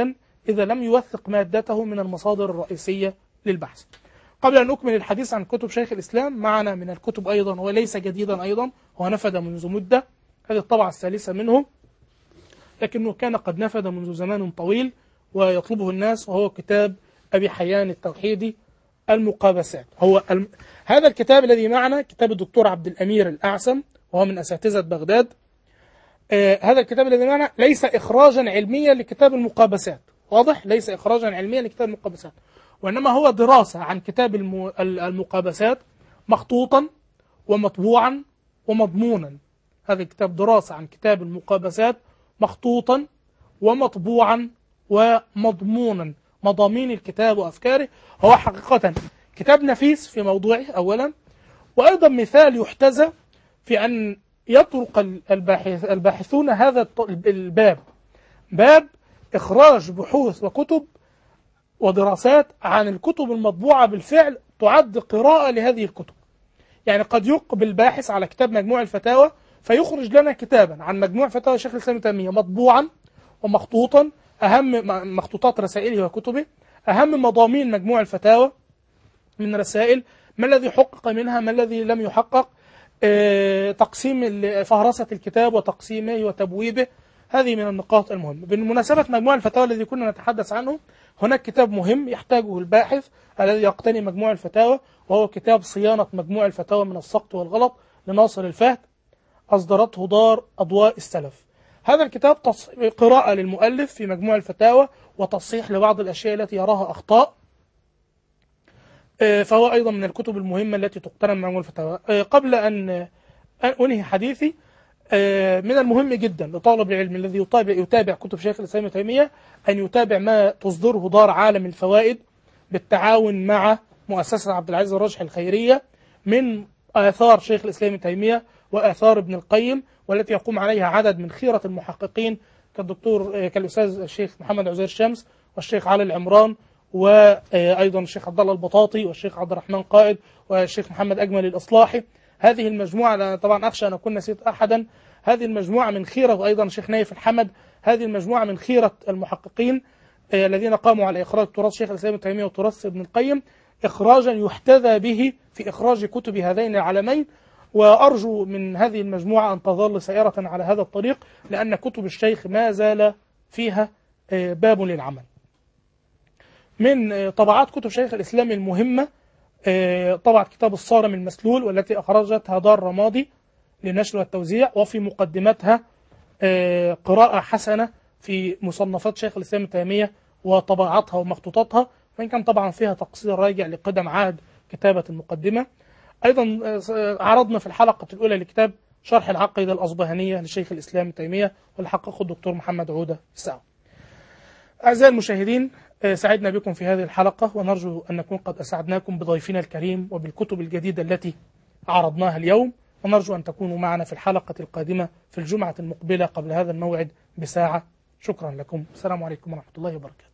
Speaker 1: إذا لم يوثق مادته من المصادر الرئيسية للبحث. قبل أن نكمل الحديث عن كتب شيخ الإسلام، معنا من الكتب أيضا وليس جديدا أيضا، هو نفد منذ مدة، هذه الطبعة الثالثة منه، لكنه كان قد نفد منذ زمان طويل ويطلبه الناس، وهو كتاب أبي حيان التوحيدي المقابسات. هو الم... هذا الكتاب الذي معنا كتاب الدكتور عبد الأمير الأعسم، وهو من أساتذة بغداد. آه هذا الكتاب الذي معنا ليس إخراجا علميا لكتاب المقابسات، واضح؟ ليس إخراجا علميا لكتاب المقابسات، وإنما هو دراسة عن كتاب الم... المقابسات مخطوطا ومطبوعا ومضمونا. هذا الكتاب دراسة عن كتاب المقابسات مخطوطا ومطبوعا ومضمونا، مضامين الكتاب وأفكاره. هو حقيقة كتاب نفيس في موضوعه أولا، وأيضا مثال يحتذى في أن يطرق الباحث الباحثون هذا الباب، باب إخراج بحوث وكتب ودراسات عن الكتب المطبوعة بالفعل تعد قراءة لهذه الكتب. يعني قد يقبل الباحث على كتاب مجموع الفتاوى فيخرج لنا كتابا عن مجموع فتاوى شيخ الإسلام ابن تيمية مطبوعا ومخطوطا، أهم مخطوطات رسائله وكتبه، أهم مضامين مجموع الفتاوى من رسائل، ما الذي حقق منها، ما الذي لم يحقق، اه تقسيم فهرسة الكتاب وتقسيمه وتبويبه. هذه من النقاط المهمة. بالمناسبة مجموع الفتاوى الذي كنا نتحدث عنه، هناك كتاب مهم يحتاجه الباحث الذي يقتني مجموع الفتاوى، وهو كتاب صيانة مجموع الفتاوى من السقط والغلط لناصر الفهد، أصدرته دار أضواء السلف. هذا الكتاب قراءة للمؤلف في مجموع الفتاوى وتصحيح لبعض الأشياء التي يراها أخطاء، فهو أيضا من الكتب المهمة التي تقترن مجموع الفتاوى. قبل أن أنهي حديثي، من المهم جدا لطالب العلم الذي يتابع, يتابع كتب شيخ الإسلام ابن تيمية أن يتابع ما تصدره دار عالم الفوائد بالتعاون مع مؤسسة عبد العزيز الراجحي الخيرية من آثار شيخ الإسلام ابن تيمية وآثار ابن القيم، والتي يقوم عليها عدد من خيرة المحققين كالدكتور كالأستاذ الشيخ محمد عزير شمس والشيخ علي العمران، وأيضا الشيخ عبد الله البطاطي والشيخ عبد الرحمن قائد والشيخ محمد أجمل الإصلاحي. هذه المجموعة، أنا طبعا أخشى أن أكون نسيت أحدا، هذه المجموعة من خيرة، وأيضا الشيخ نايف الحمد، هذه المجموعة من خيرة المحققين الذين قاموا على إخراج تراث شيخ الإسلام ابن تيمية وتراث ابن القيم، إخراجا يحتذى به في إخراج كتب هذين العالمين. وأرجو من هذه المجموعة أن تظل سائرة على هذا الطريق، لأن كتب الشيخ ما زال فيها باب للعمل. من طبعات كتب شيخ الإسلام المهمة طبعة كتاب الصارم المسلول، والتي أخرجتها دار رمادي للنشر والتوزيع، وفي مقدمتها قراءة حسنة في مصنفات شيخ الإسلام ابن تيمية وطبعاتها ومخطوطاتها، وإن كان طبعا فيها تقصير راجع لقدم عهد كتابة المقدمة. أيضا عرضنا في الحلقة الأولى لكتاب شرح العقيدة الأصبهانية لشيخ الإسلام ابن تيمية، واللي حققه الدكتور محمد عودة الساعة. أعزائي المشاهدين، سعدنا بكم في هذه الحلقة، ونرجو أن نكون قد أسعدناكم بضيفنا الكريم وبالكتب الجديدة التي عرضناها اليوم، ونرجو أن تكونوا معنا في الحلقة القادمة في الجمعة المقبلة قبل هذا الموعد بساعة. شكرا لكم، السلام عليكم ورحمة الله وبركاته.